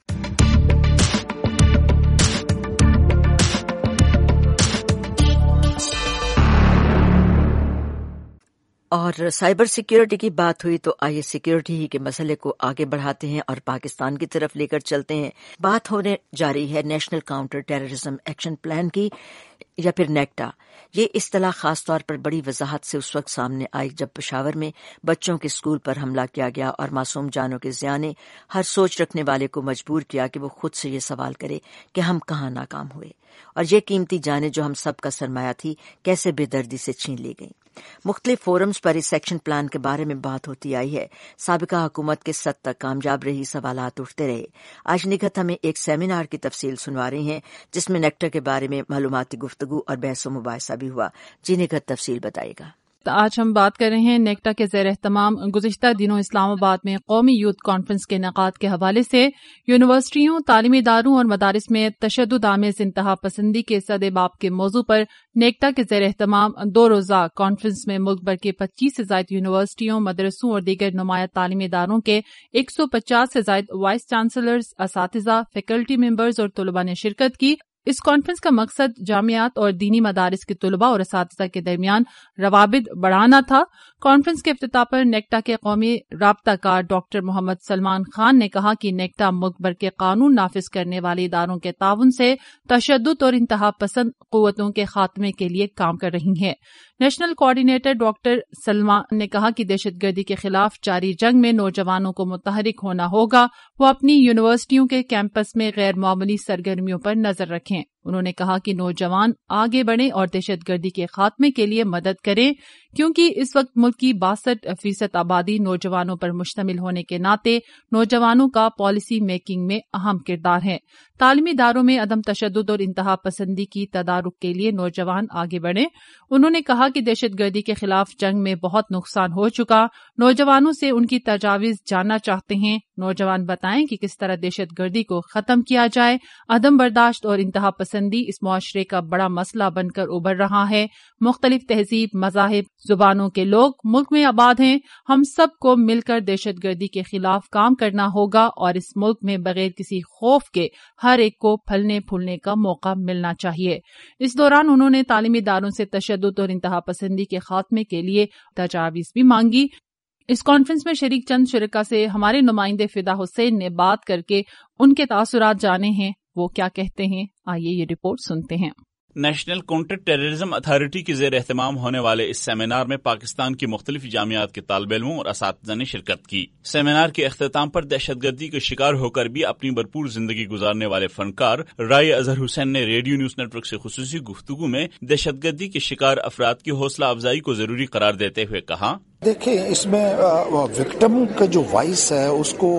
और साइबर सिक्योरिटी की बात हुई तो आइए सिक्योरिटी ही के मसले को आगे बढ़ाते हैं और पाकिस्तान की तरफ लेकर चलते हैं। बात होने जा रही है national counter terrorism action plan की, या फिर नेक्टा। ये इस्तिलाह खास तौर पर बड़ी वजाहत से उस वक्त सामने आई जब पेशावर में बच्चों के स्कूल पर हमला किया गया और मासूम जानों के ज़िया ने हर सोच रखने वाले को मजबूर किया कि वो खुद से ये सवाल करे कि हम कहाँ नाकाम हुए और ये कीमती जानें जो हम सबका सरमाया थी कैसे बेदर्दी से छीन ली गई। मुख्तलिफ फोरम्स पर इस एक्शन प्लान के बारे में बात होती आई है। साबिका हुकूमत के सद तक कामयाब रही, सवालात उठते रहे। आज निगहत हमें एक सेमिनार की तफसील सुनवा रही हैं जिसमें नेक्टा के बारे में मालूमाती गुफ्तगू और बहस व मुबाहिसा भी हुआ। जी निगहत तफसील बताएगा। आज हम बात कर रहे हैं नेक्टा के ज़ेर एहतमाम गुज़िश्ता दिनों इस्लामाबाद में कौमी यूथ कॉन्फ्रेंस के इनेकाद के हवाले से यूनिवर्सिटियों, तालीमी इदारों और मदारिस में तशद्दुद आमेज़ इंतहा पसंदी के सदेबाब के मौजू पर नेक्टा के ज़ेर एहतमाम दो रोज़ा कॉन्फ्रेंस में मुल्क भर के पच्चीस से ज़ायद यूनिवर्सिटियों, मदरसों और दीगर नुमाया तालीमी इदारों के एक सौ पचास से ज़ायद वाइस चांसलर्स, असातिज़ा, फैकल्टी मेंबर्स और तलबा ने शिरकत की। इस कॉन्फ्रेंस का मकसद जामियात और दीनी मदारिस के तलबा और असातिज़ा के दरमियान रवाबित बढ़ाना था। कॉन्फ्रेंस के इफ्तिताह पर नेक्टा के कौमी राब्ताकार डॉक्टर मोहम्मद सलमान खान ने कहा कि नेक्टा मुल्क भर के कानून नाफिज करने वाले इदारों के ताउन से तशद्दुद और इंतहा पसंद कुव्वतों के खात्मे के लिए काम कर रही है। नेशनल कोऑर्डिनेटर डॉक्टर सलमान ने कहा कि दहशतगर्दी के खिलाफ जारी जंग में नौजवानों को मुतहरिक होना होगा। वो अपनी यूनिवर्सिटियों के कैंपस में गैर मामूली सरगर्मियों पर नजर रखें। उन्होंने कहा कि नौजवान आगे बढ़ें और दहशतगर्दी के खात्मे के लिए मदद करें, क्योंकि इस वक्त मुल्क की बासठ फीसद आबादी नौजवानों पर मुश्तमिल होने के नाते नौजवानों का पॉलिसी मेकिंग में अहम किरदार है। तालीमी इदारों में अदम तशद्दुद और इंतहा पसंदी की तदारुक के लिए नौजवान आगे बढ़ें। उन्होंने कहा कि दहशतगर्दी के खिलाफ जंग में बहुत नुकसान हो चुका, नौजवानों से उनकी तजावीज जानना चाहते हैं। नौजवान बताएं कि किस तरह दहशतगर्दी को खत्म किया जाए। अदम बर्दाश्त और इंतहा पसंदी इस मुआशरे का बड़ा मसला बनकर उभर रहा है। मुख्तलिफ तहजीब, मज़ाहिब, जुबानों के लोग मुल्क में आबाद हैं। हम सब को मिलकर दहशतगर्दी के खिलाफ काम करना होगा और इस मुल्क में बगैर किसी खौफ के हर एक को फलने फूलने का मौका मिलना चाहिए। इस दौरान उन्होंने तालीमी इदारों से तशद्दुद और इंतहा पसंदी के खात्मे के लिए तजावीज़ भी मांगी। इस कॉन्फ्रेंस में शरीक चंद शुरका से हमारे नुमाइंदे फिदा हुसैन ने बात करके उनके तासुरात जाने हैं। वो क्या कहते हैं, आइए ये रिपोर्ट सुनते हैं। नेशनल काउंटर टेररिज्म अथॉरिटी के ज़ेर एहतमाम होने वाले इस सेमिनार में पाकिस्तान की मुख्तलिफ जामियात के तालिब इल्मों और असातिज़ा ने शिरकत की। सेमिनार के अख्ताम पर दहशतगर्दी के शिकार होकर भी अपनी भरपूर जिंदगी गुजारने वाले फनकार राय अजहर हुसैन ने रेडियो न्यूज नेटवर्क से खुसूसी गुफ्तगू में दहशतगर्दी के शिकार अफराद की हौसला अफजाई को जरूरी करार देते हुए कहा, देखिए, इसमें विक्टिम का जो वॉइस है उसको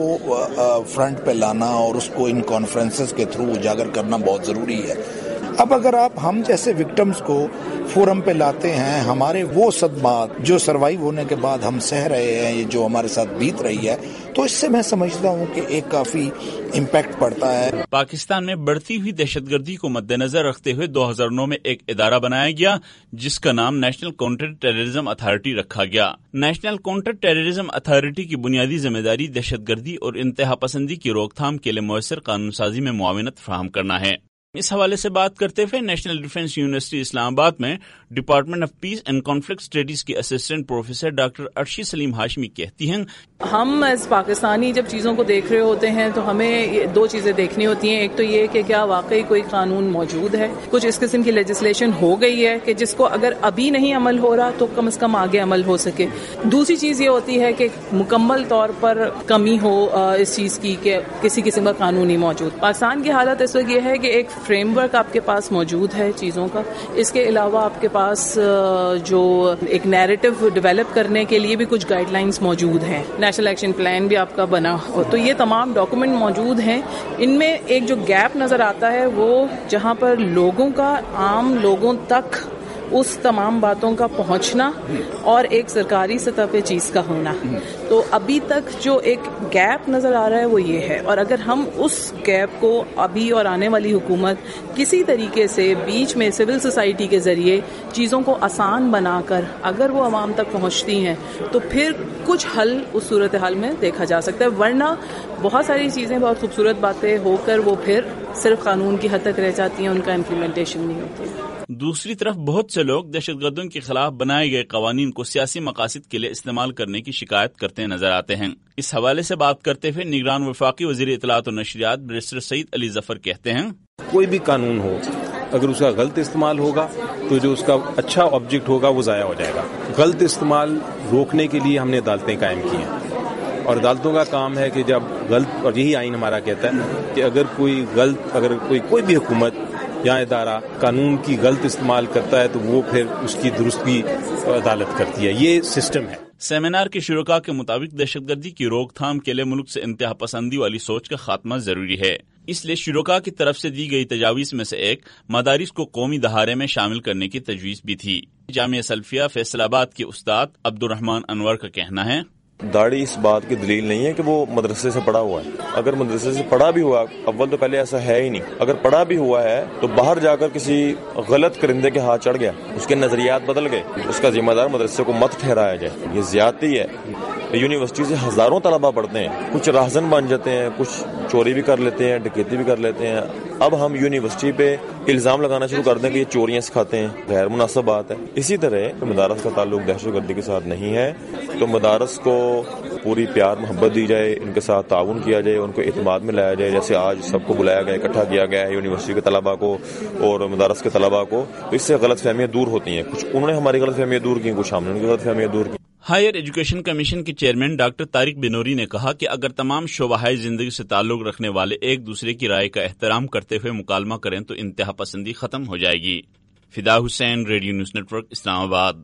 फ्रंट पे लाना और उसको इन कॉन्फ्रेंसेस के थ्रू उजागर करना बहुत जरूरी है। अब अगर आप हम जैसे विक्टिम्स को फोरम पे लाते हैं, हमारे वो सदमात जो सरवाइव होने के बाद हम सह रहे हैं, ये जो हमारे साथ बीत रही है, तो इससे मैं समझता हूँ कि एक काफी इम्पैक्ट पड़ता है। पाकिस्तान में बढ़ती हुई दहशतगर्दी को मद्देनजर रखते हुए दो हज़ार नौ में एक इदारा बनाया गया जिसका नाम नेशनल काउंटर टेररिज्म अथॉरिटी रखा गया। नेशनल काउंटर टेररिज्म अथॉरिटी की बुनियादी जिम्मेदारी दहशतगर्दी और इंतहा पसंदी की रोकथाम के लिए मुयस्सर कानून साजी में मुआविनत फराहम करना है। اس حوالے سے بات کرتے ہوئے national defence university Islamabad میں department of peace and conflict studies کی assistant professor doctor Arshi Saleem Hashmi کہتی ہیں، ہم ایز پاکستانی جب چیزوں کو دیکھ رہے ہوتے ہیں تو ہمیں دو چیزیں دیکھنی ہوتی ہیں. ایک تو یہ کہ کیا واقعی کوئی قانون موجود ہے، کچھ اس قسم کی لیجسلیشن ہو گئی ہے کہ جس کو اگر ابھی نہیں عمل ہو رہا تو کم از کم آگے عمل ہو سکے. دوسری چیز یہ ہوتی ہے کہ مکمل طور پر کمی ہو اس چیز کی کہ کسی قسم کا قانون نہیں موجود. پاکستان کی حالت اس وقت یہ ہے کہ ایک فریم ورک آپ کے پاس موجود ہے چیزوں کا، اس کے علاوہ آپ کے پاس جو ایک نیریٹو ڈیولپ کرنے کے لیے بھی کچھ گائیڈ لائنز موجود ہیں، نیشنل ایکشن پلان بھی آپ کا بنا ہو، تو یہ تمام ڈاکومنٹ موجود ہیں. ان میں ایک جو گیپ نظر آتا ہے وہ جہاں پر لوگوں کا، عام لوگوں تک اس تمام باتوں کا پہنچنا اور ایک سرکاری سطح پہ چیز کا ہونا. تو ابھی تک جو ایک گیپ نظر آ رہا ہے وہ یہ ہے، اور اگر ہم اس گیپ کو ابھی اور آنے والی حکومت کسی طریقے سے بیچ میں سول سوسائٹی کے ذریعے چیزوں کو آسان بنا کر اگر وہ عوام تک پہنچتی ہیں تو پھر کچھ حل اس صورتحال میں دیکھا جا سکتا ہے. ورنہ بہت ساری چیزیں، بہت خوبصورت باتیں ہو کر وہ پھر صرف قانون کی حد تک رہ جاتی ہیں، ان کا امپلیمنٹیشن نہیں ہوتی. دوسری طرف بہت سے لوگ دہشت گردوں کے خلاف بنائے گئے قوانین کو سیاسی مقاصد کے لیے استعمال کرنے کی شکایت کرتے نظر آتے ہیں. اس حوالے سے بات کرتے ہوئے نگران وفاقی وزیر اطلاعات و نشریات بیرسٹر سعید علی ظفر کہتے ہیں، کوئی بھی قانون ہو اگر اس کا غلط استعمال ہوگا تو جو اس کا اچھا آبجیکٹ ہوگا وہ ضائع ہو جائے گا. غلط استعمال روکنے کے لیے ہم نے عدالتیں قائم کی ہیں، اور عدالتوں کا کام ہے کہ جب غلط، اور یہی آئین ہمارا کہتا ہے کہ اگر کوئی غلط، اگر کوئی کوئی بھی حکومت یا ادارہ قانون کی غلط استعمال کرتا ہے تو وہ پھر اس کی درستگی عدالت کرتی ہے. یہ سسٹم ہے. سیمینار کے شرکاء کے مطابق دہشت گردی کی روک تھام کے لیے ملک سے انتہا پسندی والی سوچ کا خاتمہ ضروری ہے. اس لیے شرکاء کی طرف سے دی گئی تجاویز میں سے ایک مدارس کو قومی دہارے میں شامل کرنے کی تجویز بھی تھی. جامعہ سلفیہ فیصل آباد کے استاد عبد الرحمان انور کا کہنا ہے، داڑھی اس بات کی دلیل نہیں ہے کہ وہ مدرسے سے پڑھا ہوا ہے. اگر مدرسے سے پڑھا بھی ہوا، اول تو پہلے ایسا ہے ہی نہیں، اگر پڑھا بھی ہوا ہے تو باہر جا کر کسی غلط کرندے کے ہاتھ چڑھ گیا، اس کے نظریات بدل گئے، اس کا ذمہ دار مدرسے کو مت ٹھہرایا جائے. یہ زیادتی ہے. یونیورسٹی سے ہزاروں طلبہ پڑھتے ہیں، کچھ راہزن بن جاتے ہیں، کچھ چوری بھی کر لیتے ہیں، ڈکیتی بھی کر لیتے ہیں. اب ہم یونیورسٹی پہ الزام لگانا شروع کر دیں کہ یہ چوریاں سکھاتے ہیں، غیر مناسب بات ہے. اسی طرح مدارس کا تعلق دہشت گردی کے ساتھ نہیں ہے، تو مدارس کو پوری پیار محبت دی جائے، ان کے ساتھ تعاون کیا جائے، ان کو اعتماد میں لایا جائے. جیسے آج سب کو بلایا گیا، اکٹھا کیا گیا ہے یونیورسٹی کے طلباء کو اور مدارس کے طلباء کو، تو اس سے غلط فہمیاں دور ہوتی ہیں. کچھ انہوں نے ہماری غلط فہمیاں دور کی، کچھ ہم نے ان کی غلط فہمیاں دور کی. ہائر ایجوکیشن کمیشن کے چیئرمین ڈاکٹر طارق بنوری نے کہا کہ اگر تمام شعبۂ زندگی سے تعلق رکھنے والے ایک دوسرے کی رائے کا احترام کرتے ہوئے مکالمہ کریں تو انتہا پسندی ختم ہو جائے گی. Fida Hussain, radio news network, Islamabad.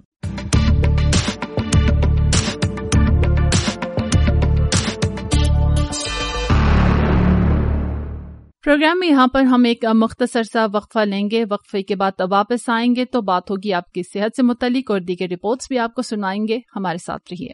Program میں یہاں پر ہم ایک مختصر سا وقفہ لیں گے. وقفے کے بعد واپس آئیں گے تو بات ہوگی آپ کی صحت سے متعلق اور دیگر رپورٹس بھی آپ کو سنائیں گے. ہمارے ساتھ رہیے.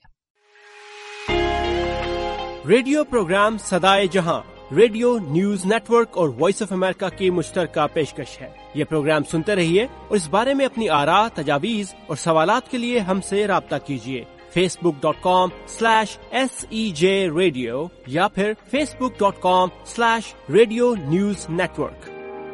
ریڈیو پروگرام صدائے جہاں ریڈیو نیوز نیٹ ورک اور وائس آف امریکہ کی مشترکہ پیشکش ہے. یہ پروگرام سنتے رہیے اور اس بارے میں اپنی آراء، تجاویز اور سوالات کے لیے ہم سے رابطہ کیجیے. Facebook dot com slash S E J radio یا پھر Facebook dot com slash radio news network.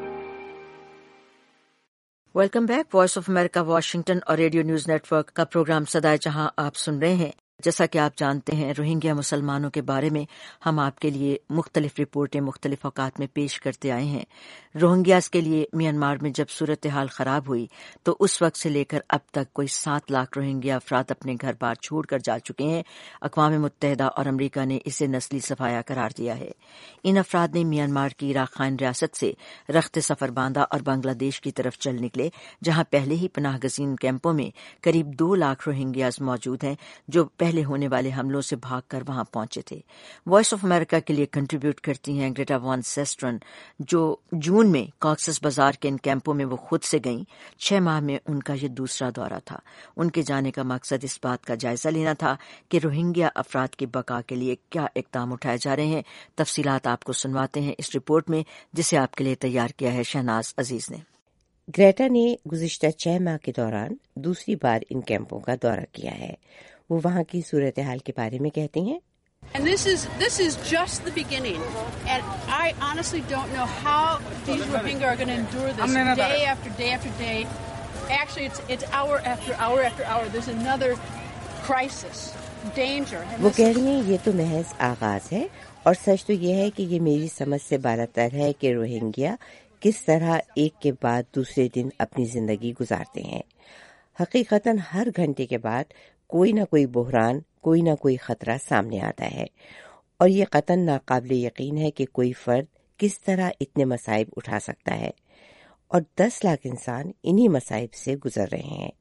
Welcome back. Voice of America Washington اور ریڈیو نیوز نیٹ ورک کا پروگرام صدائے جہاں آپ سن رہے ہیں. جیسا کہ آپ جانتے ہیں، روہنگیا مسلمانوں کے بارے میں ہم آپ کے لیے مختلف رپورٹیں مختلف اوقات میں پیش کرتے آئے ہیں. روہنگیاز کے لیے میانمار میں جب صورتحال خراب ہوئی تو اس وقت سے لے کر اب تک کوئی سات لاکھ روہنگیا افراد اپنے گھر بار چھوڑ کر جا چکے ہیں. اقوام متحدہ اور امریکہ نے اسے نسلی صفایا قرار دیا ہے. ان افراد نے میانمار کی راکھائن ریاست سے رخت سفر باندھا اور بنگلہ دیش کی طرف چل نکلے، جہاں پہلے ہی پناہ گزین کیمپوں میں قریب دو لاکھ روہنگیاز موجود ہیں جو پہلے ہونے والے حملوں سے بھاگ کر وہاں پہنچے تھے. وائس آف امریکہ کے لیے کنٹریبیوٹ کرتی ہیں گریٹا وان سیسٹرن، جو جون میں کاکسس بازار کے ان کیمپوں میں وہ خود سے گئیں. چھ ماہ میں ان کا یہ دوسرا دورہ تھا. ان کے جانے کا مقصد اس بات کا جائزہ لینا تھا کہ روہنگیا افراد کی بقا کے لیے کیا اقدام اٹھائے جا رہے ہیں. تفصیلات آپ کو سنواتے ہیں اس رپورٹ میں، جسے آپ کے لیے تیار کیا ہے شہناز عزیز نے. گریٹا نے گزشتہ چھ ماہ کے دوران دوسری بار ان کیمپوں کا دورہ کیا ہے. وہ وہاں کی صورتحال کے بارے میں کہتے ہیں. And this is this is just the beginning. And I honestly don't know how these Rohingya are going to endure this day after day after day. Actually, it's it's hour after hour after hour. There's another crisis, danger. وہ کہہ رہی ہیں یہ تو محض آغاز ہے اور سچ تو یہ ہے کہ یہ میری سمجھ سے بالاتر ہے کہ روہنگیا کس طرح ایک کے بعد دوسرے دن اپنی زندگی گزارتے ہیں. حقیقتاً ہر گھنٹے کے بعد کوئی نہ کوئی بحران، کوئی نہ کوئی خطرہ سامنے آتا ہے اور یہ قطعاً ناقابل یقین ہے کہ کوئی فرد کس طرح اتنے مصائب اٹھا سکتا ہے اور دس لاکھ انسان انہی مصائب سے گزر رہے ہیں.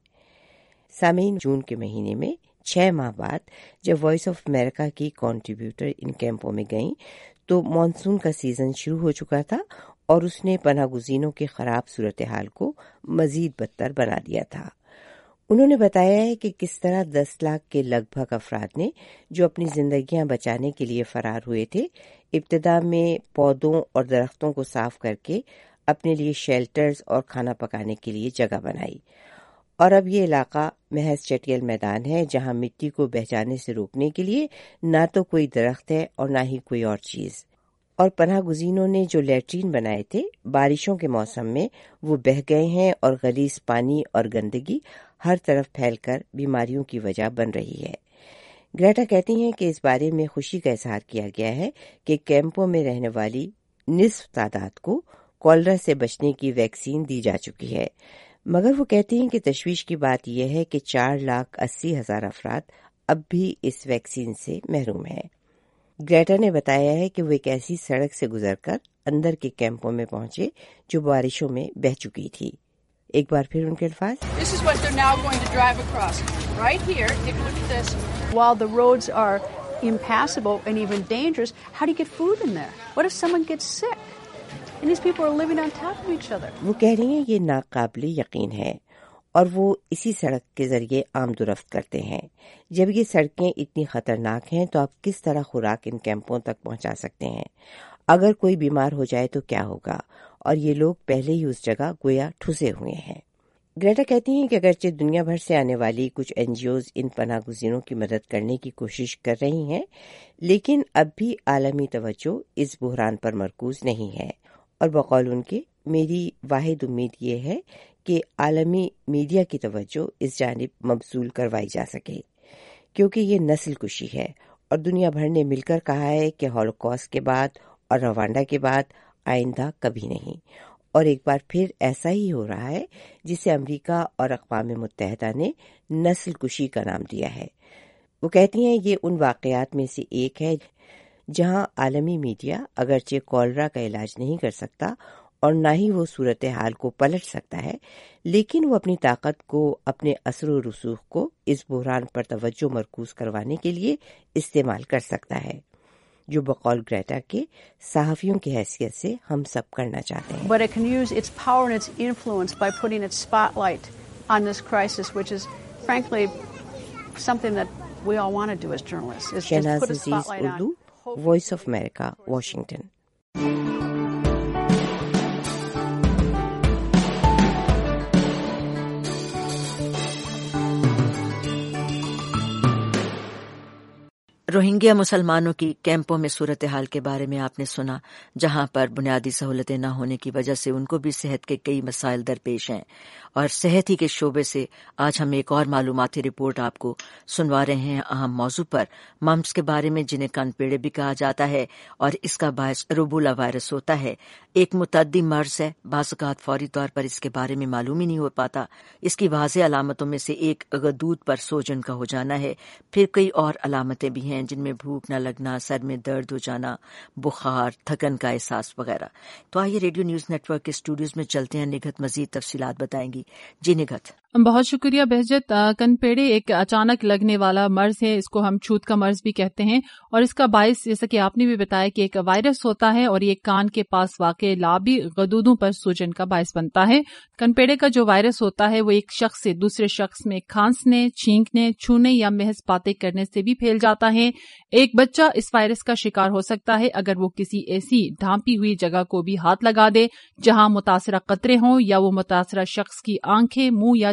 سامعین، جون کے مہینے میں چھ ماہ بعد جب وائس آف امریکہ کی کنٹریبیوٹر ان کیمپوں میں گئیں تو مانسون کا سیزن شروع ہو چکا تھا اور اس نے پناہ گزینوں کے خراب صورتحال کو مزید بدتر بنا دیا تھا. انہوں نے بتایا ہے کہ کس طرح دس لاکھ کے لگ بھگ افراد نے جو اپنی زندگیاں بچانے کے لیے فرار ہوئے تھے ابتدا میں پودوں اور درختوں کو صاف کر کے اپنے لیے شیلٹرز اور کھانا پکانے کے لیے جگہ بنائی اور اب یہ علاقہ محض چٹیل میدان ہے جہاں مٹی کو بہہ جانے سے روکنے کے لیے نہ تو کوئی درخت ہے اور نہ ہی کوئی اور چیز. اور پناہ گزینوں نے جو لیٹرین بنائے تھے بارشوں کے موسم میں وہ بہہ گئے ہیں اور غلیظ پانی اور گندگی ہر طرف پھیل کر بیماریوں کی وجہ بن رہی ہے. گریٹا کہتی ہیں کہ اس بارے میں خوشی کا اظہار کیا گیا ہے کہ کیمپوں میں رہنے والی نصف تعداد کو کولرا سے بچنے کی ویکسین دی جا چکی ہے، مگر وہ کہتی ہیں کہ تشویش کی بات یہ ہے کہ چار لاکھ اسی ہزار افراد اب بھی اس ویکسین سے محروم ہیں. گریٹا نے بتایا ہے کہ وہ ایک ایسی سڑک سے گزر کر اندر کے کیمپوں میں پہنچے جو بارشوں میں بہہ چکی تھی. ایک بار پھر ان کے الفاظ. This is what they're now going to drive across. Right here, take a look at this. While the roads are impassable and even dangerous, how do you get food in there? What if someone gets sick? And these people are living on top of each other. وہ کہہ رہی ہیں یہ ناقابل یقین ہے اور وہ اسی سڑک کے ذریعے آمد و رفت کرتے ہیں. جب یہ سڑکیں اتنی خطرناک ہیں تو آپ کس طرح خوراک ان کیمپوں تک پہنچا سکتے ہیں؟ اگر کوئی بیمار ہو جائے تو کیا ہوگا؟ اور یہ لوگ پہلے ہی اس جگہ گویا ٹھسے ہوئے ہیں. گریٹا کہتی ہیں کہ اگرچہ دنیا بھر سے آنے والی کچھ این جی اوز ان پناہ گزینوں کی مدد کرنے کی کوشش کر رہی ہیں، لیکن اب بھی عالمی توجہ اس بحران پر مرکوز نہیں ہے. اور بقول ان کے میری واحد امید یہ ہے کہ عالمی میڈیا کی توجہ اس جانب مبذول کروائی جا سکے، کیونکہ یہ نسل کشی ہے اور دنیا بھر نے مل کر کہا ہے کہ ہولوکاسٹ کے بعد اور روانڈا کے بعد آئندہ کبھی نہیں. اور ایک بار پھر ایسا ہی ہو رہا ہے جسے امریکہ اور اقوام متحدہ نے نسل کشی کا نام دیا ہے. وہ کہتی ہیں یہ ان واقعات میں سے ایک ہے جہاں عالمی میڈیا اگرچہ کولرا کا علاج نہیں کر سکتا اور نہ ہی وہ صورتحال کو پلٹ سکتا ہے، لیکن وہ اپنی طاقت کو اپنے اثر و رسوخ کو اس بحران پر توجہ مرکوز کروانے کے لیے استعمال کر سکتا ہے، جو بقول گریٹا کے صحافیوں کی حیثیت سے ہم سب کرنا چاہتے ہیں. But it can use its power and its influence by putting its spotlight on this crisis, which is frankly something that we all want to do as journalists. Is just put a spotlight on. Voice of America, Washington. Rohingya مسلمانوں کی کیمپوں میں صورتحال کے بارے میں آپ نے سنا، جہاں پر بنیادی سہولتیں نہ ہونے کی وجہ سے ان کو بھی صحت کے کئی مسائل درپیش ہیں. اور صحت ہی کے شعبے سے آج ہم ایک اور معلوماتی رپورٹ آپ کو سنوا رہے ہیں اہم موضوع پر، ممپس کے بارے میں، جنہیں کن پیڑے بھی کہا جاتا ہے اور اس کا باعث روبولا وائرس ہوتا ہے. ایک متعدی مرض ہے، بعض اوقات فوری طور پر اس کے بارے میں معلوم ہی نہیں ہو پاتا. اس کی واضح علامتوں میں سے ایک غدود پر سوجن کا ہو جانا ہے. پھر کئی اور علامتیں بھی ہیں جن میں بھوک نہ لگنا، سر میں درد ہو جانا، بخار، تھکن کا احساس وغیرہ. تو آئیے ریڈیو نیوز نیٹ ورک کے اسٹوڈیوز میں چلتے ہیں. نگہت مزید تفصیلات بتائیں گی. جی نگہت. بہت شکریہ بہجت. کنپیڑے ایک اچانک لگنے والا مرض ہے، اس کو ہم چھوت کا مرض بھی کہتے ہیں، اور اس کا باعث جیسا کہ آپ نے بھی بتایا کہ ایک وائرس ہوتا ہے اور یہ کان کے پاس واقع لابی غدودوں پر سوجن کا باعث بنتا ہے. کنپیڑے کا جو وائرس ہوتا ہے وہ ایک شخص سے دوسرے شخص میں کھانسنے، چھینکنے، چھونے یا محض باتیں کرنے سے بھی پھیل جاتا ہے. ایک بچہ اس وائرس کا شکار ہو سکتا ہے اگر وہ کسی ایسی ڈھانپی ہوئی جگہ کو بھی ہاتھ لگا دے جہاں متاثرہ قطرے ہوں، یا وہ متاثرہ شخص کی آنکھیں، منہ یا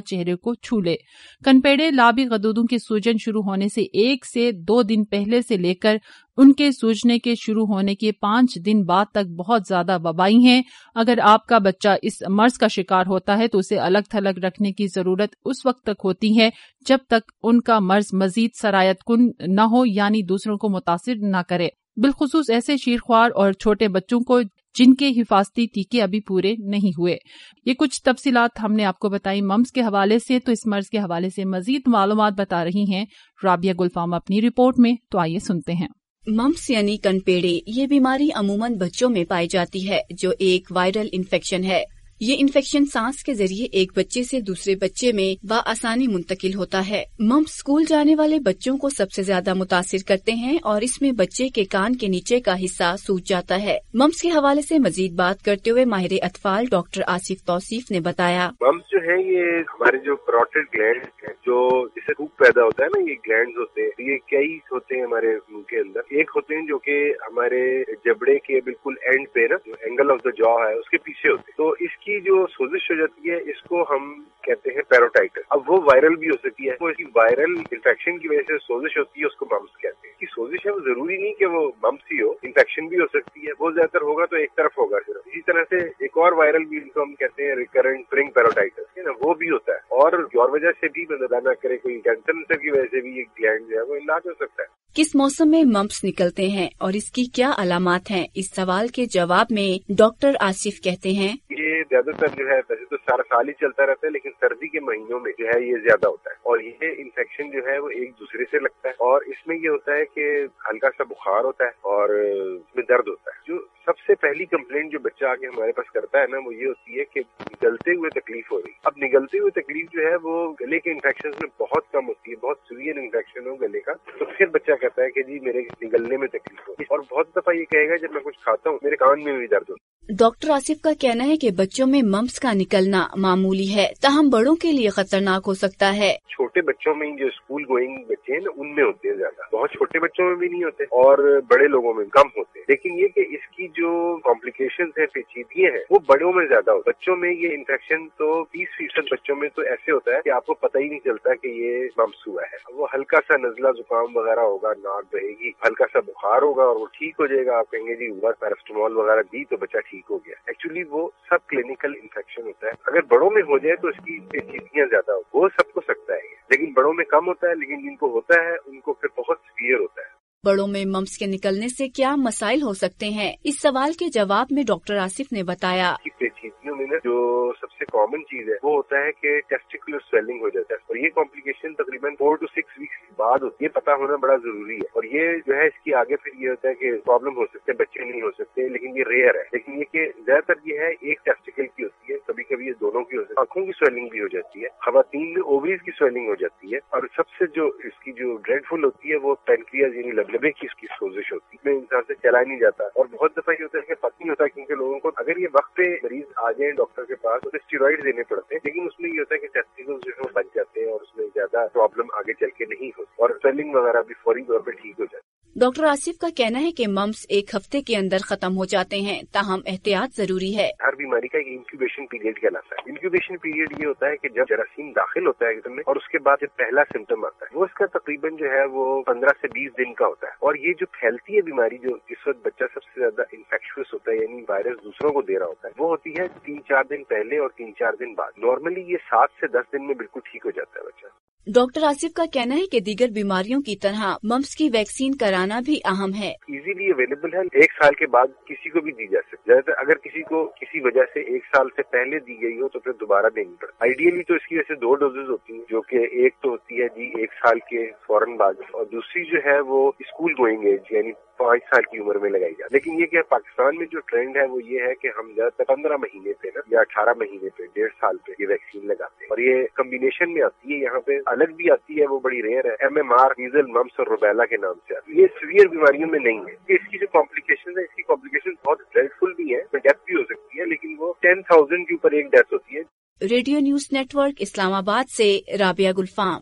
चेहरे को छू ले। कनपेड़े लाबी गदूदों की सूजन शुरू होने से एक से दो दिन पहले से लेकर उनके सूजने के शुरू होने के पांच दिन बाद तक बहुत ज्यादा वबाई हैं। अगर आपका बच्चा इस मर्ज का शिकार होता है तो उसे अलग थलग रखने की जरूरत उस वक्त तक होती है जब तक उनका मर्ज मजीद सरायत कुन न हो, यानी दूसरों को मुतासिर न करे, बिलखुसूस ऐसे शीरख्वार और छोटे बच्चों को जिनके हिफाजती टीके अभी पूरे नहीं हुए। ये कुछ तफसीलात हमने आपको बताई मम्स के हवाले से। तो इस मर्ज के हवाले से मजीद मालूमात बता रही हैं राबिया गुलफाम अपनी रिपोर्ट में, तो आइए सुनते हैं। मम्प्स यानी कनपेड़े, ये बीमारी अमूमन बच्चों में पाई जाती है जो एक वायरल इन्फेक्शन है। ये इन्फेक्शन सांस के जरिए एक बच्चे से दूसरे बच्चे में बआसानी मुंतकिल होता है। मम्प्स स्कूल जाने वाले बच्चों को सबसे ज्यादा मुतासिर करते हैं और इसमें बच्चे के कान के नीचे का हिस्सा सूज जाता है। मम्प्स के हवाले से मजीद बात करते हुए माहिर अतफाल डॉक्टर आसिफ तौसीफ ने बताया, मम्प्स जो है ये हमारे जो पैरोटिड ग्लैंड है, जो जिसे थूक पैदा होता है ना, ये ग्लैंड होते हैं, ये कई होते हैं हमारे मुंह के अंदर। एक होते हैं जो कि हमारे जबड़े के बिल्कुल एंड पे ना, जो एंगल ऑफ द जॉ है उसके पीछे होते हैं। तो इसकी की जो सोजिश हो जाती है इसको हम कहते हैं पैरोटाइटिस। अब वो वायरल भी हो सकती है, वो इसकी वायरल इन्फेक्शन की वजह से सोजिश होती है, उसको मम्प्स कहते हैं। कि सोजिश है वो जरूरी नहीं कि वो मम्प्स ही हो, इन्फेक्शन भी हो सकती है, वो ज्यादातर होगा तो एक तरफ होगा सिर्फ। इसी तरह से एक और वायरल भी जिनको हम कहते हैं रिकरेंट स्प्रिंग पैरोटाइटिस है ना, वो भी होता है। और और वजह से भी अदा न करे कोई कैंसर की वजह से भी एक ग्लैंड जो है वो इलाज हो सकता है। किस मौसम में मम्प्स निकलते हैं और इसकी क्या अलामात हैं, इस सवाल के जवाब में डॉक्टर आसिफ कहते हैं, ये ज्यादातर जो है वैसे तो सारा साल ही चलता रहता है, लेकिन सर्दी के महीनों में जो है ये ज्यादा होता है। और ये इन्फेक्शन जो है वो एक दूसरे से लगता है और इसमें ये होता है कि हल्का सा बुखार होता है और इसमें दर्द होता है। जो सबसे पहली कंप्लेंट जो बच्चा आके हमारे पास करता है ना, वो ये होती है कि निगलते हुए तकलीफ हो रही। अब निगलते हुए तकलीफ जो है वो गले के इन्फेक्शन में बहुत कम होती है, बहुत सीवियर इन्फेक्शन हो गले का, तो फिर बच्चा कहता है कि जी मेरे निगलने में तकलीफ होती है। और बहुत दफा ये कहेगा जब मैं कुछ खाता हूँ मेरे कान में भी दर्द होता है। डॉक्टर आसिफ का कहना है कि बच्चों में मम्प्स का निकलना मामूली है, ताहम बड़ों के लिए खतरनाक हो सकता है। छोटे बच्चों में जो स्कूल गोइंग बच्चे हैं ना, उनमें होते हैं ज्यादा, बहुत छोटे बच्चों में भी नहीं होते और बड़े लोगों में कम होते हैं। लेकिन ये कि इसकी जो कॉम्प्लिकेशंस है, पेचीदगियां हैं, वो बड़ों में ज्यादा होती है। बच्चों में ये इन्फेक्शन तो बीस फीसद बच्चों में तो ऐसे होता है कि आपको पता ही नहीं चलता कि ये मम्प्स हुआ है। वो हल्का सा नजला जुकाम वगैरह होगा, नाक बहेगी, हल्का सा बुखार होगा और वो ठीक हो जाएगा। आप कहेंगे जी हुआ पैरास्टामोल वगैरह दी तो बच्चा ठीक हो गया। एक्चुअली वो सब क्लिनिकल इन्फेक्शन होता है। अगर बड़ों में हो जाए तो इसकी पेचीदगियां ज्यादा हो, वो सबको सकता है, लेकिन बड़ों में कम होता है। लेकिन जिनको होता है उनको फिर बहुत सीवियर होता है। बड़ों में मम्प्स के निकलने से क्या मसाइल हो सकते हैं, इस सवाल के जवाब में डॉक्टर आसिफ ने बताया, पेचीदगियों में ना जो सबसे कॉमन चीज है वो होता है कि टेस्टिकुलर स्वेलिंग हो जाता है और ये कॉम्प्लिकेशन तकरीबन फोर टू सिक्स वीक्स के बाद होती है। पता होना बड़ा जरूरी है। और ये जो है इसकी आगे फिर ये होता है कि प्रॉब्लम हो सकते हैं, बच्चे नहीं हो सकते, लेकिन ये रेयर है। लेकिन ये कि ज्यादातर ये है एक टेस्टिकल की होती है, कभी कभी ये दोनों की हो सकती है। आंखों की स्वेलिंग भी हो जाती है, खवातीन में ओवरीज की स्वेलिंग हो जाती है और सबसे जो इसकी जो ड्रेडफुल होती है वो पेनक्रियाज यानी लबलबे की इसकी सोजिश होती है। इंसान से चला नहीं जाता और बहुत दफा ये होता है कि पता नहीं होता, क्योंकि लोगों को अगर ये वक्त पे मरीज आ जाए डॉक्टर के पास तो स्टेरॉइड देने पड़ते हैं, लेकिन उसमें ये होता है कि टेस्टिकल्स जो है वो बच जाते हैं और उसमें ज्यादा प्रॉब्लम आगे चल के नहीं होती और स्वेलिंग वगैरह भी फौरी तौर पर ठीक हो जाती है। डॉक्टर आसिफ का कहना है कि मम्प्स एक हफ्ते के अंदर खत्म हो जाते हैं, ताहम एहतियात जरूरी है। हर बीमारी का एक इंक्यूबेशन पीरियड कहलाता है। इंक्यूबेशन पीरियड ये होता है कि जब जरासीम दाखिल होता है जिस्म में और उसके बाद जब पहला सिम्टम आता है वो इसका तकरीबन जो है वो पंद्रह से बीस दिन का होता है। और ये जो फैलती है बीमारी, जो जिस वक्त बच्चा सबसे ज्यादा इन्फेक्शुअस होता है यानी वायरस दूसरों को दे रहा होता है, वो होती है तीन चार दिन पहले और तीन चार दिन बाद। नॉर्मली ये सात से दस दिन में बिल्कुल ठीक हो जाता है बच्चा। डॉक्टर आसिफ का कहना है कि दीगर बीमारियों की तरह मम्प्स की वैक्सीन कराना भी अहम है। इजीली अवेलेबल है, एक साल के बाद किसी को भी दी जा सकती है। अगर किसी को किसी वजह से एक साल से पहले दी गई हो तो फिर दोबारा देनी पड़ती है। आइडियली तो इसकी वैसे दो डोजेज होती हैं, जो कि एक तो होती है जी एक साल के फौरन बाद और दूसरी जो है वो स्कूल गोइंग एज यानी पाँच साल की उम्र में लगाई जाती है। लेकिन ये क्या पाकिस्तान में जो ट्रेंड है वो ये है कि हम ज्यादातर पंद्रह महीने पे ना या अठारह महीने पे, डेढ़ साल पे ये वैक्सीन लगाते हैं और ये कम्बिनेशन में आती है। यहाँ पे अलग भी आती है, वो बड़ी रेयर है, M M R, measles, mumps और रुबेला के नाम से आती है। ये सीवियर बीमारियों में नहीं है। इसकी जो कॉम्प्लिकेशन है, इसकी कॉम्प्लिकेशन बहुत ड्रेडफुल भी है, डेथ भी हो सकती है, लेकिन वो टेन थाउजेंड के ऊपर एक डेथ होती है। रेडियो न्यूज नेटवर्क इस्लामाबाद से राबिया गुलफाम।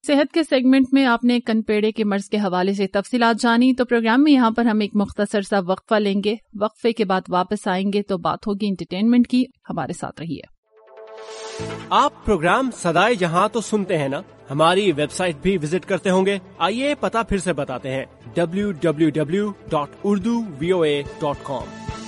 صحت کے سیگمنٹ میں آپ نے کنپیڑے کے مرض کے حوالے سے تفصیلات جانی، تو پروگرام میں یہاں پر ہم ایک مختصر سا وقفہ لیں گے. وقفے کے بعد واپس آئیں گے تو بات ہوگی انٹرٹینمنٹ کی. ہمارے ساتھ رہیے. آپ پروگرام سدائے جہاں تو سنتے ہیں نا، ہماری ویب سائٹ بھی وزٹ کرتے ہوں گے. آئیے پتہ پھر سے بتاتے ہیں، W W W dot Urdu V O A dot com.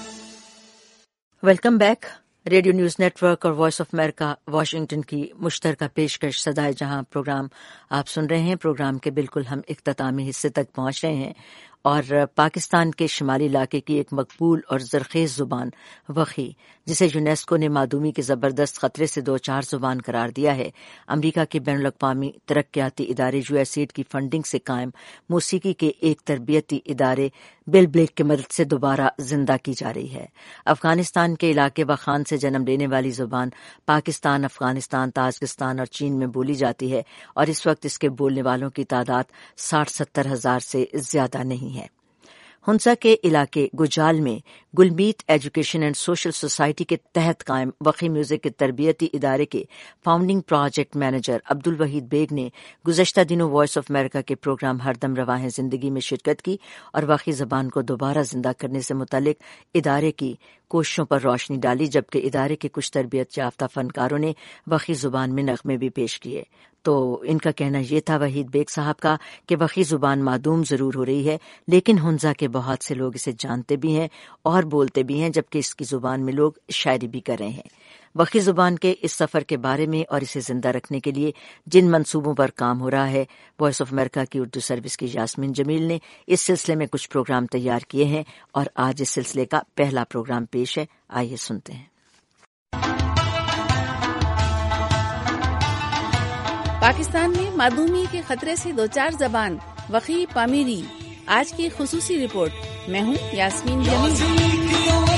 Welcome back. Radio news network اور وائس آف امریکہ واشنگٹن کی مشترکہ پیشکش سدائے جہاں پروگرام آپ سن رہے ہیں. پروگرام کے بالکل ہم اختتامی حصے تک پہنچ رہے ہیں اور پاکستان کے شمالی علاقے کی ایک مقبول اور زرخیز زبان وخی، جسے یونیسکو نے معدومی کے زبردست خطرے سے دو چار زبان قرار دیا ہے، امریکہ کے بین الاقوامی ترقیاتی ادارے یو ایس ایڈ کی فنڈنگ سے قائم موسیقی کے ایک تربیتی ادارے بل بلیک کی مدد سے دوبارہ زندہ کی جا رہی ہے. افغانستان کے علاقے وخان سے جنم لینے والی زبان پاکستان، افغانستان، تاجکستان اور چین میں بولی جاتی ہے اور اس وقت اس کے بولنے والوں کی تعداد ساٹھ ستر ہزار سے زیادہ نہیں ہے. ہنسا کے علاقے گجال میں Gulmit education and social society کے تحت قائم وخی میوزک کے تربیتی ادارے کے فاؤنڈنگ پروجیکٹ مینیجر عبد الوحید بیگ نے گزشتہ دنوں وائس آف امریکہ کے پروگرام ہردم رواں ہے زندگی میں شرکت کی اور وخی زبان کو دوبارہ زندہ کرنے سے متعلق ادارے کی کوششوں پر روشنی ڈالی، جبکہ ادارے کے کچھ تربیت یافتہ فنکاروں نے وخی زبان میں نغمے بھی پیش کیے. تو ان کا کہنا یہ تھا وحید بیگ صاحب کا کہ وخی زبان معدوم ضرور ہو رہی ہے، لیکن ہنزا کے بہت سے لوگ اسے جانتے بھی ہیں اور بولتے بھی ہیں، جبکہ اس کی زبان میں لوگ شاعری بھی کر رہے ہیں. وخی زبان کے اس سفر کے بارے میں اور اسے زندہ رکھنے کے لیے جن منصوبوں پر کام ہو رہا ہے، وائس آف امریکہ کی اردو سروس کی یاسمین جمیل نے اس سلسلے میں کچھ پروگرام تیار کیے ہیں اور آج اس سلسلے کا پہلا پروگرام پیش ہے. آئیے سنتے ہیں. پاکستان میں معدومی کے خطرے سے دو چار زبان وخی پامیری. آج کی خصوصی رپورٹ. میں ہوں یاسمین جمیل.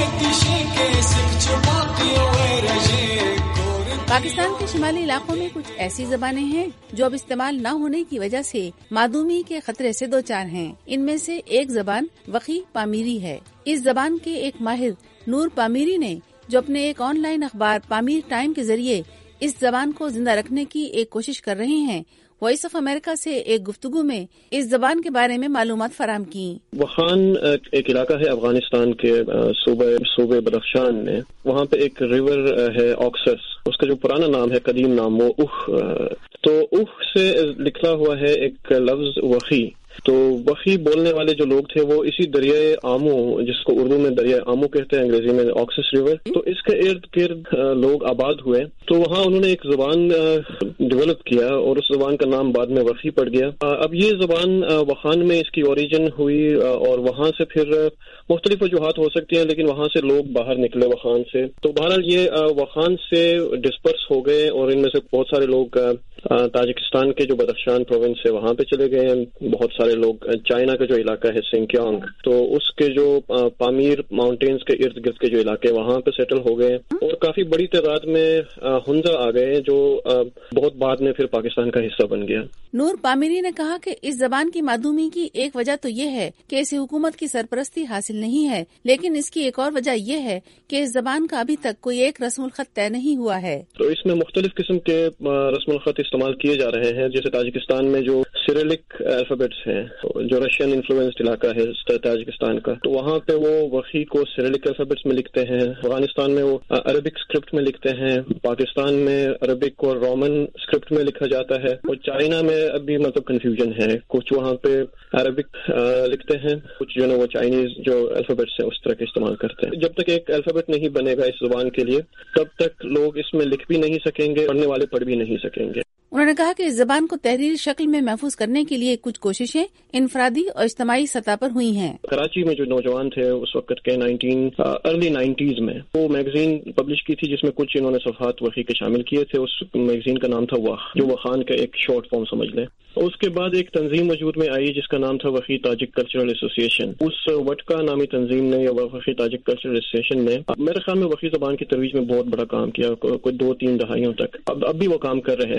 پاکستان کے شمالی علاقوں میں کچھ ایسی زبانیں ہیں جو اب استعمال نہ ہونے کی وجہ سے معدومی کے خطرے سے دو چار ہیں. ان میں سے ایک زبان وخی پامیری ہے. اس زبان کے ایک ماہر نور پامیری نے، جو اپنے ایک آن لائن اخبار پامیر ٹائم کے ذریعے اس زبان کو زندہ رکھنے کی ایک کوشش کر رہے ہیں، وائس آف امریکہ سے ایک گفتگو میں اس زبان کے بارے میں معلومات فراہم کی. وخان ایک علاقہ ہے افغانستان کے صوبہ صوبہ بدخشان میں. وہاں پہ ایک ریور ہے آکسس، اس کا جو پرانا نام ہے، قدیم نام وہ اخ. تو اخ سے نکلا ہوا ہے ایک لفظ وخی. تو وخی بولنے والے جو لوگ تھے وہ اسی دریائے آمو، جس کو اردو میں دریائے آمو کہتے ہیں، انگریزی میں آکسس ریور، تو اس کے ارد گرد لوگ آباد ہوئے. تو وہاں انہوں نے ایک زبان ڈیولپ کیا اور اس زبان کا نام بعد میں وخی پڑ گیا. اب یہ زبان وخان میں اس کی اوریجن ہوئی اور وہاں سے پھر مختلف وجوہات ہو سکتی ہیں، لیکن وہاں سے لوگ باہر نکلے وخان سے. تو بہرحال یہ وخان سے ڈسپرس ہو گئے اور ان میں سے بہت سارے لوگ تاجکستان کے جو بدخشان پروونس ہے وہاں پہ چلے گئے ہیں. بہت سارے لوگ چائنا کا جو علاقہ ہے سنکیانگ، تو اس کے جو پامیر ماؤنٹینز کے ارد گرد کے جو علاقے وہاں پہ سیٹل ہو گئے اور کافی بڑی تعداد میں ہنزا آ گئے جو بہت بعد میں پھر پاکستان کا حصہ بن گیا. نور پامیری نے کہا کہ اس زبان کی معدومی کی ایک وجہ تو یہ ہے کہ اسے حکومت کی سرپرستی حاصل نہیں ہے، لیکن اس کی ایک اور وجہ یہ ہے کہ اس زبان کا ابھی تک کوئی ایک رسم الخط طے نہیں ہوا ہے. تو اس میں مختلف قسم کے رسم الخط استعمال کیے جا رہے ہیں، جیسے تاجکستان میں جو سیریلک الفابیٹس ہیں، جو رشین انفلوئنسڈ علاقہ ہے تاجکستان کا، تو وہاں پہ وہ وخی کو سیریلک الفابیٹس میں لکھتے ہیں. افغانستان میں وہ عربک اسکرپٹ میں لکھتے ہیں. پاکستان میں عربک اور رومن اسکرپٹ میں لکھا جاتا ہے. اور چائنا میں ابھی مطلب کنفیوژن ہے، کچھ وہاں پہ عربک لکھتے ہیں، کچھ جو ہے وہ چائنیز جو الفابیٹس ہیں اس طرح کے استعمال کرتے ہیں. جب تک ایک الفابیٹ نہیں بنے گا اس زبان کے لیے، تب تک لوگ اس میں لکھ بھی نہیں سکیں گے، پڑھنے والے پڑھ بھی نہیں سکیں گے. انہوں نے کہا کہ اس زبان کو تحریری شکل میں محفوظ کرنے کے لیے کچھ کوششیں انفرادی اور اجتماعی سطح پر ہوئی ہیں. کراچی میں جو نوجوان تھے اس وقت کے نائنٹین ارلی نائنٹیز میں وہ میگزین پبلش کی تھی، جس میں کچھ انہوں نے صفحات وخی کے شامل کیے تھے. اس میگزین کا نام تھا وخ، جو وخان کا ایک شارٹ فارم سمجھ لیں. اس کے بعد ایک تنظیم وجود میں آئی جس کا نام تھا وخی تاجک کلچرل ایسوسیشن. اس وٹکا نامی تنظیم نے یا وخی تاجک کلچرل ایسوسیشن نے میرے خیال میں وخی زبان کی ترویج میں بہت بڑا کام کیا، کوئی دو تین دہائیوں تک. اب اب بھی وہ کام کر رہے ہیں.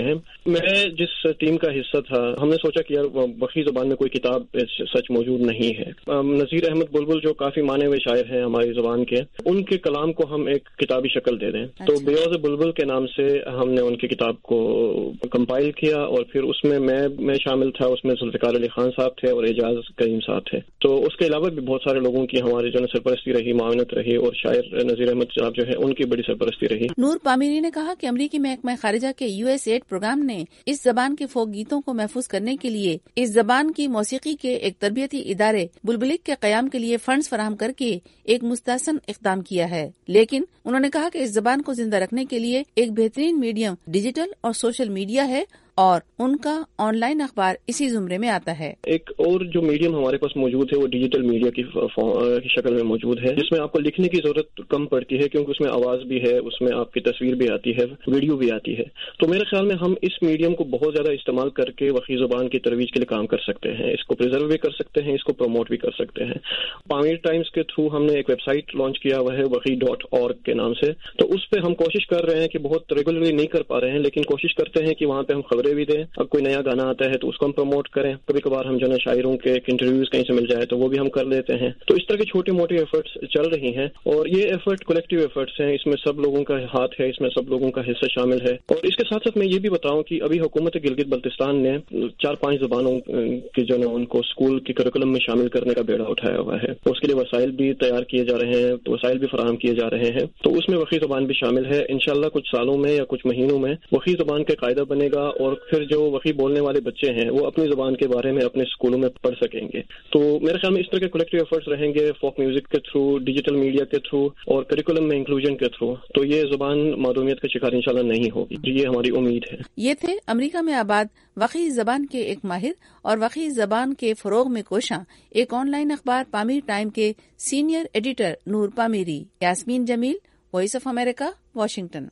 میں جس ٹیم کا حصہ تھا ہم نے سوچا کہ یار وقی زبان میں کوئی کتاب سچ موجود نہیں ہے. نذیر احمد بلبل جو کافی مانے ہوئے شاعر ہیں ہماری زبان کے، ان کے کلام کو ہم ایک کتابی شکل دے دیں. تو بیوز بلبل کے نام سے ہم نے ان کی کتاب کو کمپائل کیا، اور پھر اس میں میں میں شامل تھا، اس میں ذوالفقار علی خان صاحب تھے اور اعجاز کریم صاحب تھے. تو اس کے علاوہ بھی بہت سارے لوگوں کی ہماری جو ہے سرپرستی رہی، معاونت رہی، اور شاعر نذیر احمد صاحب جو ہے ان کی بڑی سرپرستی رہی. نور پامیری نے کہا کہ امریکی محکمہ خارجہ کے یو ایس ایڈ پروگرام نے اس زبان کے فوک گیتوں کو محفوظ کرنے کے لیے اس زبان کی موسیقی کے ایک تربیتی ادارے بلبلک کے قیام کے لیے فنڈز فراہم کر کے ایک مستحسن اقدام کیا ہے. لیکن انہوں نے کہا کہ اس زبان کو زندہ رکھنے کے لیے ایک بہترین میڈیم ڈیجیٹل اور سوشل میڈیا ہے، اور ان کا آن لائن اخبار اسی زمرے میں آتا ہے. ایک اور جو میڈیم ہمارے پاس موجود ہے وہ ڈیجیٹل میڈیا کی شکل میں موجود ہے، جس میں آپ کو لکھنے کی ضرورت کم پڑتی ہے، کیونکہ اس میں آواز بھی ہے، اس میں آپ کی تصویر بھی آتی ہے، ویڈیو بھی آتی ہے. تو میرے خیال میں ہم اس میڈیم کو بہت زیادہ استعمال کر کے وقی زبان کی ترویج کے لیے کام کر سکتے ہیں. اس کو پریزرو بھی کر سکتے ہیں، اس کو پروموٹ بھی کر سکتے ہیں. پامیر ٹائمز کے تھرو ہم نے ایک ویب سائٹ لانچ کیا ہوا ہے وقی ڈاٹ اورگ کے نام سے. تو اس پہ ہم کوشش کر رہے ہیں کہ بہت ریگولرلی نہیں کر پا رہے ہیں، لیکن کوشش کرتے ہیں کہ وہاں پہ ہم خبریں بھی دیں. اب کوئی نیا گانا آتا ہے تو اس کو ہم پروموٹ کریں. کبھی کبھار ہم جو ہے شاعروں کے انٹرویوز کہیں سے مل جائے تو وہ بھی ہم کر لیتے ہیں. تو اس طرح کی چھوٹی موٹی ایفرٹس چل رہی ہیں، اور یہ ایفرٹ کولیکٹیو ایفرٹس ہیں. اس میں سب لوگوں کا ہاتھ ہے، اس میں سب لوگوں کا حصہ شامل ہے. اور اس کے ساتھ ساتھ میں یہ بھی بتاؤں کہ ابھی حکومت گلگت بلتستان نے چار پانچ زبانوں کے جو ہے ان کو اسکول کے کریکولم میں شامل کرنے کا بیڑا اٹھایا ہوا ہے. تو اس کے لیے وسائل بھی تیار کیے جا رہے ہیں، تو وسائل بھی فراہم کیے جا رہے ہیں. تو اس میں وقی زبان بھی شامل ہے. انشاءاللہ کچھ سالوں میں یا کچھ مہینوں میں وقی زبان کا قاعدہ بنے گا، اور پھر جو وقی بولنے والے بچے ہیں وہ اپنی زبان کے بارے میں اپنے اسکولوں میں پڑھ سکیں گے. تو میرے خیال میں اس طرح کے کولیکٹیو ایفرٹس رہیں گے، فوک میوزک کے تھرو، ڈیجیٹل میڈیا کے تھرو، اور کریکولم میں انکلوژن کے تھرو. تو یہ زبان معدومیت کا شکار انشاءاللہ نہیں ہوگی. یہ ہماری امید ہے. یہ تھے امریکہ میں آباد وقی زبان کے ایک ماہر اور وقی زبان کے فروغ میں کوشاں ایک آن لائن اخبار پامیر ٹائم کے senior editor Noor Pamiri. Yasmeen Jamil, voice of America, Washington.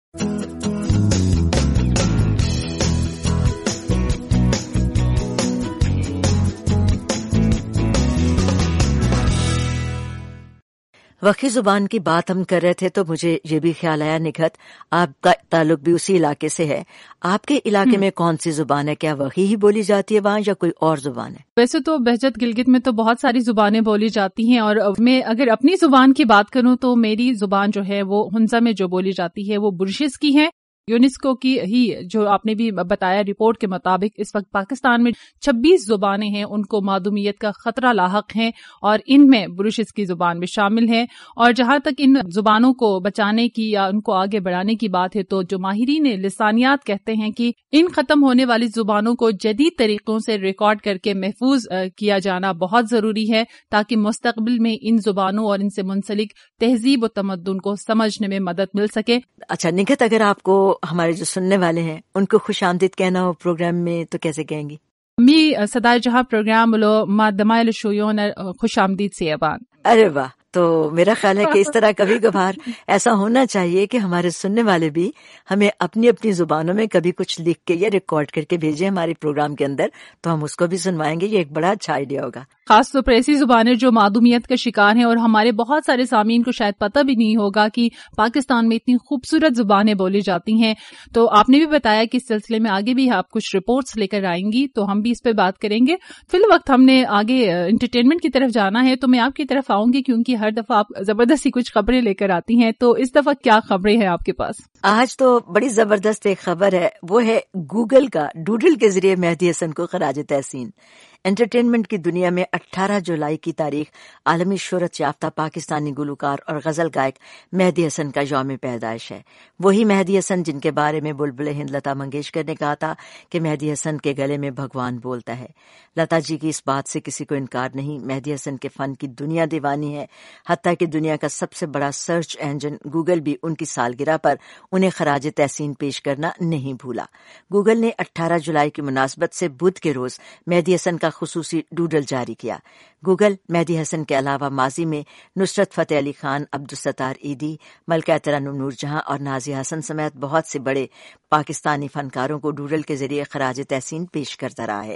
Wakhi زبان کی بات ہم کر رہے تھے تو مجھے یہ بھی خیال آیا نگہت، آپ کا تعلق بھی اسی علاقے سے ہے. آپ کے علاقے میں کون سی زبان ہے؟ کیا وقی ہی بولی جاتی ہے وہاں یا کوئی اور زبان ہے؟ ویسے تو بہجت گلگت میں تو بہت ساری زبانیں بولی جاتی ہیں، اور میں اگر اپنی زبان کی بات کروں تو میری زبان جو ہے وہ ہنزا میں جو بولی جاتی ہے وہ برشس کی ہے. یونیسکو کی ہی جو آپ نے بھی بتایا رپورٹ کے مطابق اس وقت پاکستان میں چھبیس زبانیں ہیں ان کو معدومیت کا خطرہ لاحق ہیں، اور ان میں بروشس کی زبان بھی شامل ہے. اور جہاں تک ان زبانوں کو بچانے کی یا ان کو آگے بڑھانے کی بات ہے تو جو ماہرین لسانیات کہتے ہیں کہ ان ختم ہونے والی زبانوں کو جدید طریقوں سے ریکارڈ کر کے محفوظ کیا جانا بہت ضروری ہے، تاکہ مستقبل میں ان زبانوں اور ان سے منسلک تہذیب و تمدن کو سمجھنے میں مدد مل سکے. اچھا نگہت، اگر آپ کو ہمارے جو سننے والے ہیں ان کو خوش آمدید کہنا ہو پروگرام میں تو کیسے کہیں گی؟ می صدای جہاں پروگرام لو ما دمائل شویون خوش آمدید سے ابان. ارے واہ، تو میرا خیال ہے کہ اس طرح کبھی کبھار ایسا ہونا چاہیے کہ ہمارے سننے والے بھی ہمیں اپنی اپنی زبانوں میں کبھی کچھ لکھ کے یا ریکارڈ کر کے بھیجیں ہمارے پروگرام کے اندر، تو ہم اس کو بھی سنوائیں گے. یہ ایک بڑا اچھا آئیڈیا ہوگا، خاص طور پر ایسی زبانیں جو معدومیت کا شکار ہیں. اور ہمارے بہت سارے سامعین کو شاید پتہ بھی نہیں ہوگا کہ پاکستان میں اتنی خوبصورت زبانیں بولی جاتی ہیں. تو آپ نے بھی بتایا کہ اس سلسلے میں آگے بھی آپ کچھ رپورٹس لے کر آئیں گی، تو ہم بھی اس پہ بات کریں گے. فی الوقت ہم نے آگے انٹرٹینمنٹ کی طرف جانا ہے، تو میں آپ کی طرف آؤں گی کیونکہ ہر دفعہ آپ زبردستی کچھ خبریں لے کر آتی ہیں. تو اس دفعہ کیا خبریں ہیں آپ کے پاس؟ آج تو بڑی زبردست ایک خبر ہے، وہ ہے گوگل کا ڈوڈل کے ذریعے مہدی حسن کو خراج تحسین. انٹرٹینمنٹ کی دنیا میں اٹھارہ جولائی کی تاریخ عالمی شہرت یافتہ پاکستانی گلوکار اور غزل گائک مہدی حسن کا یوم پیدائش ہے. وہی مہدی حسن جن کے بارے میں بلبل ہند لتا منگیشکر نے کہا تھا کہ مہدی حسن کے گلے میں بھگوان بولتا ہے. لتا جی کی اس بات سے کسی کو انکار نہیں. مہدی حسن کے فن کی دنیا دیوانی ہے، حتیٰ کہ دنیا کا سب سے بڑا سرچ انجن گوگل بھی ان کی سالگرہ پر انہیں خراج تحسین پیش کرنا نہیں بھولا. گوگل نے اٹھارہ جولائی کی مناسبت سے بدھ کے روز مہدی حسن کا خصوصی ڈوڈل جاری کیا. گوگل مہدی حسن کے علاوہ ماضی میں نصرت فتح علی خان، عبدالستار ایدی، ملکہ ترنم نور جہاں اور نازیہ حسن سمیت بہت سے بڑے پاکستانی فنکاروں کو ڈوڈل کے ذریعے خراج تحسین پیش کرتا رہا ہے.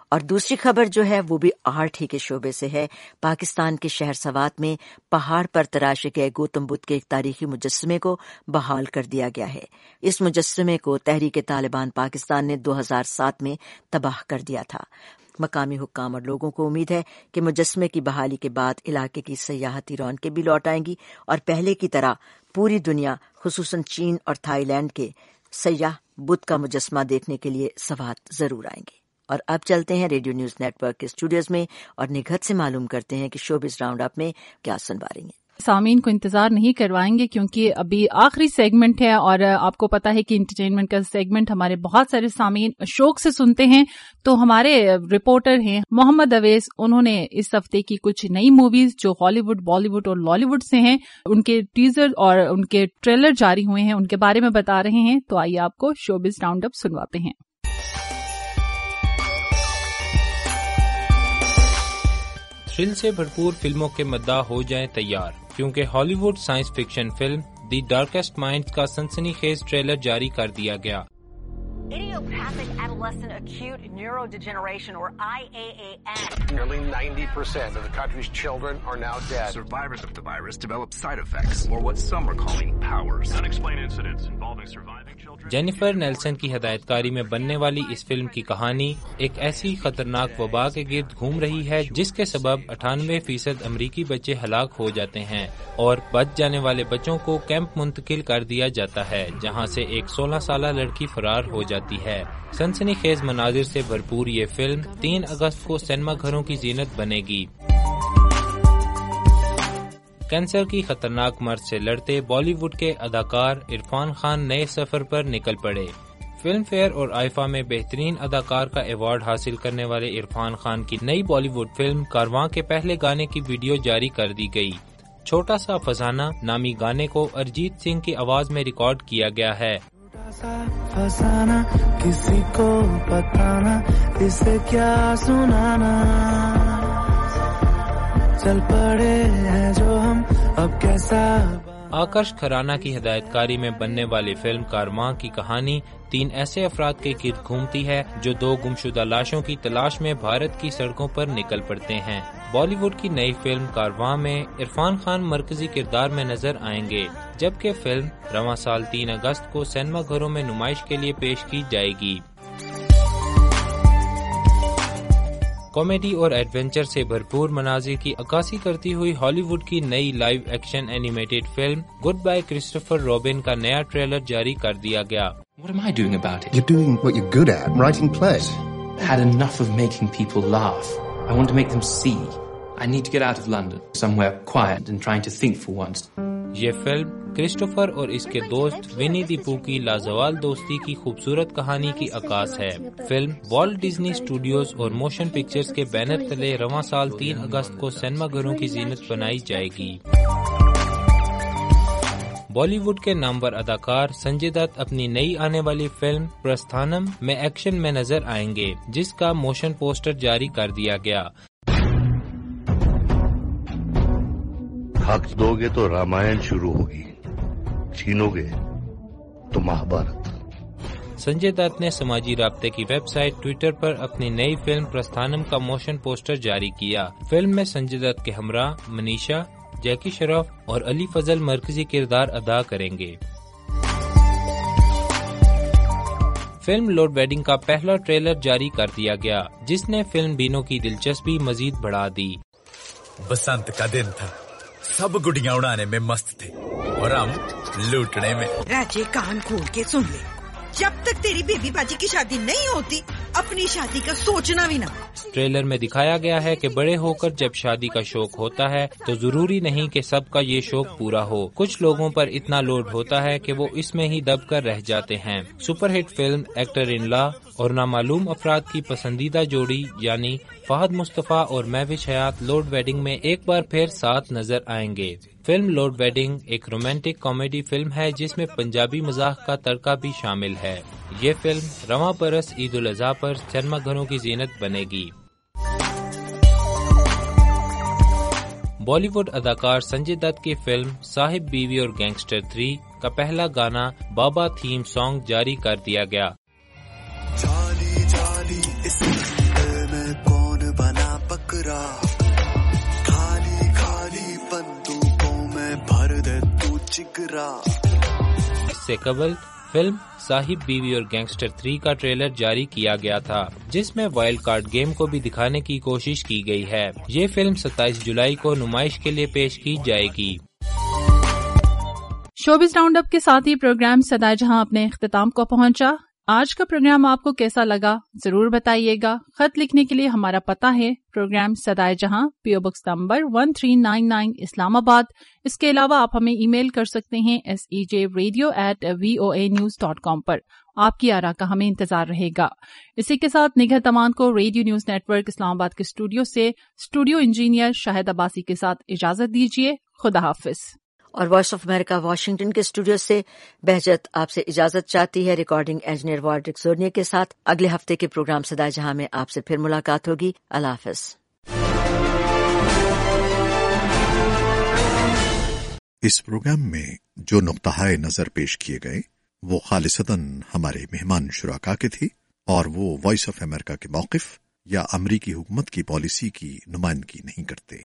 اور دوسری خبر جو ہے وہ بھی آرٹ ہی کے شعبے سے ہے۔ پاکستان کے شہر سوات میں پہاڑ پر تراشے گئے گوتم بدھ کے ایک تاریخی مجسمے کو بحال کر دیا گیا ہے۔ اس مجسمے کو تحریک طالبان پاکستان نے دو ہزار سات میں تباہ کر دیا تھا۔ مقامی حکام اور لوگوں کو امید ہے کہ مجسمے کی بحالی کے بعد علاقے کی سیاحتی رونقیں بھی لوٹ آئیں گی اور پہلے کی طرح پوری دنیا خصوصاً چین اور تھائی لینڈ کے سیاح بدھ کا مجسمہ دیکھنے کے لیے سوات ضرور آئیں گے۔ اور اب چلتے ہیں ریڈیو نیوز نیٹ ورک کے اسٹوڈیوز میں اور نگہت سے معلوم کرتے ہیں کہ شوبز راؤنڈ اپ میں کیا سنوا رہی ہیں۔ سامعین کو انتظار نہیں کروائیں گے کیونکہ ابھی آخری سیگمنٹ ہے، اور آپ کو پتا ہے کہ انٹرٹینمنٹ کا سیگمنٹ ہمارے بہت سارے سامعین شوق سے سنتے ہیں۔ تو ہمارے رپورٹر ہیں محمد اویس، انہوں نے اس ہفتے کی کچھ نئی موویز جو ہالی ووڈ، بالی ووڈ اور لالی ووڈ سے ہیں، ان کے ٹیزر اور ان کے ٹریلر جاری ہوئے ہیں، ان کے بارے میں بتا رہے ہیں۔ تو آئیے آپ کو شوبز راؤنڈ اپ سنواتے ہیں۔ تھرل سے بھرپور فلموں کے مداح ہو جائیں تیار، کیونکہ Hollywood science fiction film the darkest minds کا سنسنی خیز ٹریلر جاری کر دیا گیا۔ Idiopathic adolescent acute neurodegeneration, or I A A N. Nearly ninety percent of the country's children are now dead. Survivors of the virus develop side effects, or what some are calling powers. Unexplained incidents involving surviving children. Jennifer Nelson کی ہدایت کاری میں بننے والی اس film کی کہانی ایک ایسی خطرناک وبا کے گرد گھوم رہی ہے جس کے سبب اٹھانوے فیصد امریکی بچے ہلاک ہو جاتے ہیں، اور بچ جانے والے بچوں کو کیمپ منتقل کر دیا جاتا ہے جہاں سے ایک سولہ سالہ لڑکی فرار ہو جاتی ہے۔ سنسنی خیز مناظر سے بھرپور یہ فلم تین اگست کو سینما گھروں کی زینت بنے گی۔ کینسر کی خطرناک مرض سے لڑتے بالی ووڈ کے اداکار عرفان خان نئے سفر پر نکل پڑے۔ فلم فیئر اور آئفا میں بہترین اداکار کا ایوارڈ حاصل کرنے والے عرفان خان کی نئی بالی ووڈ فلم کارواں کے پہلے گانے کی ویڈیو جاری کر دی گئی۔ چھوٹا سا فزانہ نامی گانے کو ارجیت سنگھ کی آواز میں ریکارڈ کیا گیا ہے۔ فسانا کسی کو بتانا اسے کیا سنانا، چل پڑے ہیں جو ہم اب کیسا۔ آکرش کھرانا کی ہدایت کاری میں بننے والی فلم کارواں کی کہانی تین ایسے افراد کے گرد گھومتی ہے جو دو گمشدہ لاشوں کی تلاش میں بھارت کی سڑکوں پر نکل پڑتے ہیں۔ بالی ووڈ کی نئی فلم کارواں میں عرفان خان مرکزی کردار میں نظر آئیں گے، جبکہ فلم رواں سال تین اگست کو سینما گھروں میں نمائش کے لیے پیش کی جائے گی۔ کامیڈی اور ایڈونچر سے بھرپور مناظر کی عکاسی کرتی ہوئی ہالی ووڈ کی نئی live action animated film goodbye Christopher Robin کا نیا ٹریلر جاری کر دیا گیا۔ What am I doing about it? You're doing what you're good at, writing plays. Had enough of making people laugh. I want to make them see. I need to get out of London, somewhere quiet and trying to think for once. یہ film Christopher اور اس کے دوست ونی دی پو کی لازوال دوستی کی خوبصورت کہانی کی عکاس ہے۔ فلم والٹ ڈزنی اسٹوڈیوز اور موشن پکچرز کے بینر تلے رواں سال تین اگست کو سینما گھروں کی زینت بنائی جائے گی۔ بالی ووڈ کے نامور اداکار سنجے دت اپنی نئی آنے والی فلم پرستھانم میں ایکشن میں نظر آئیں گے، جس کا موشن پوسٹر جاری کر دیا گیا۔ حق دو گے تو رامائن شروع ہوگی، چھینو گے تو مہابھارت۔ سنجے دت نے سماجی رابطے کی ویب سائٹ ٹویٹر پر اپنی نئی فلم پرستھانم کا موشن پوسٹر جاری کیا۔ فلم میں سنجے دت کے ہمراہ منیشا، جیکی شراف اور علی فضل مرکزی کردار ادا کریں گے۔ فلم لوڈ ویڈنگ کا پہلا ٹریلر جاری کر دیا گیا، جس نے فلم بینوں کی دلچسپی مزید بڑھا دی۔ بسنت کا دن تھا، سب گڈیاں اڑانے میں مست تھے اور ہم لوٹنے میں۔ راجے کان کھول کے سن لے، جب تک تیری بیبی باجی کی شادی نہیں ہوتی اپنی شادی کا سوچنا بھی نہ۔ ٹریلر میں دکھایا گیا ہے کہ بڑے ہو کر جب شادی کا شوق ہوتا ہے تو ضروری نہیں کہ سب کا یہ شوق پورا ہو، کچھ لوگوں پر اتنا لوڈ ہوتا ہے کہ وہ اس میں ہی دب کر رہ جاتے ہیں۔ Super hit film actor in law اور نامعلوم افراد کی پسندیدہ جوڑی یعنی فہد مصطفیٰ اور مہوش حیات لوڈ ویڈنگ میں ایک بار پھر ساتھ نظر آئیں گے۔ فلم لوڈ ویڈنگ ایک رومانٹک کامیڈی فلم ہے جس میں پنجابی مزاح کا تڑکا بھی شامل ہے۔ یہ فلم رواں برس عید الاضحیٰ پر سینما گھروں کی زینت بنے گی۔ بالی ووڈ اداکار سنجے دت کی فلم صاحب بیوی اور گینگسٹر تھری کا پہلا گانا بابا تھیم سانگ جاری کر دیا گیا۔ جالی جالی اس دل میں जिगरा। इससे कबल फिल्म साहिब बीवी और गैंगस्टर थ्री का ट्रेलर जारी किया गया था, जिसमें वाइल्ड कार्ड गेम को भी दिखाने की कोशिश की गई है। ये फिल्म सत्ताईस जुलाई को नुमाइश के लिए पेश की जाएगी। शोबिस राउंड अप के साथ ही प्रोग्राम सदाए जहां अपने इख्तिताम को पहुंचा। आज का प्रोग्राम आपको कैसा लगा जरूर बताइएगा। खत लिखने के लिए हमारा पता है प्रोग्राम सदाए जहां, PO box number one three nine nine Islamabad. इसके अलावा आप हमें ईमेल कर सकते हैं S E J radio at V O A news dot com पर। आपकी आरा का हमें इंतजार रहेगा। इसी के साथ निगह तमान को रेडियो न्यूज नेटवर्क इस्लामाबाद के स्टूडियो से स्टूडियो इंजीनियर शाहिद अब्बासी के साथ इजाजत दीजिए। खुदा हाफिज। और वॉइस ऑफ अमेरिका वाशिंगटन के स्टूडियो से बहजत आपसे इजाजत चाहती है। रिकॉर्डिंग इंजीनियर वॉर्ड्रिक जोर्निया के साथ अगले हफ्ते के प्रोग्राम सदाए जहां में आपसे फिर मुलाकात होगी। अल्लाह हाफिज। इस प्रोग्राम में जो नुक्ताए नजर पेश किए गए वो खालिसतन हमारे मेहमान शुराका के थे और वो वॉइस ऑफ अमेरिका के मौक़िफ़ या अमरीकी हुकूमत की पॉलिसी की नुमाइंदगी नहीं करते।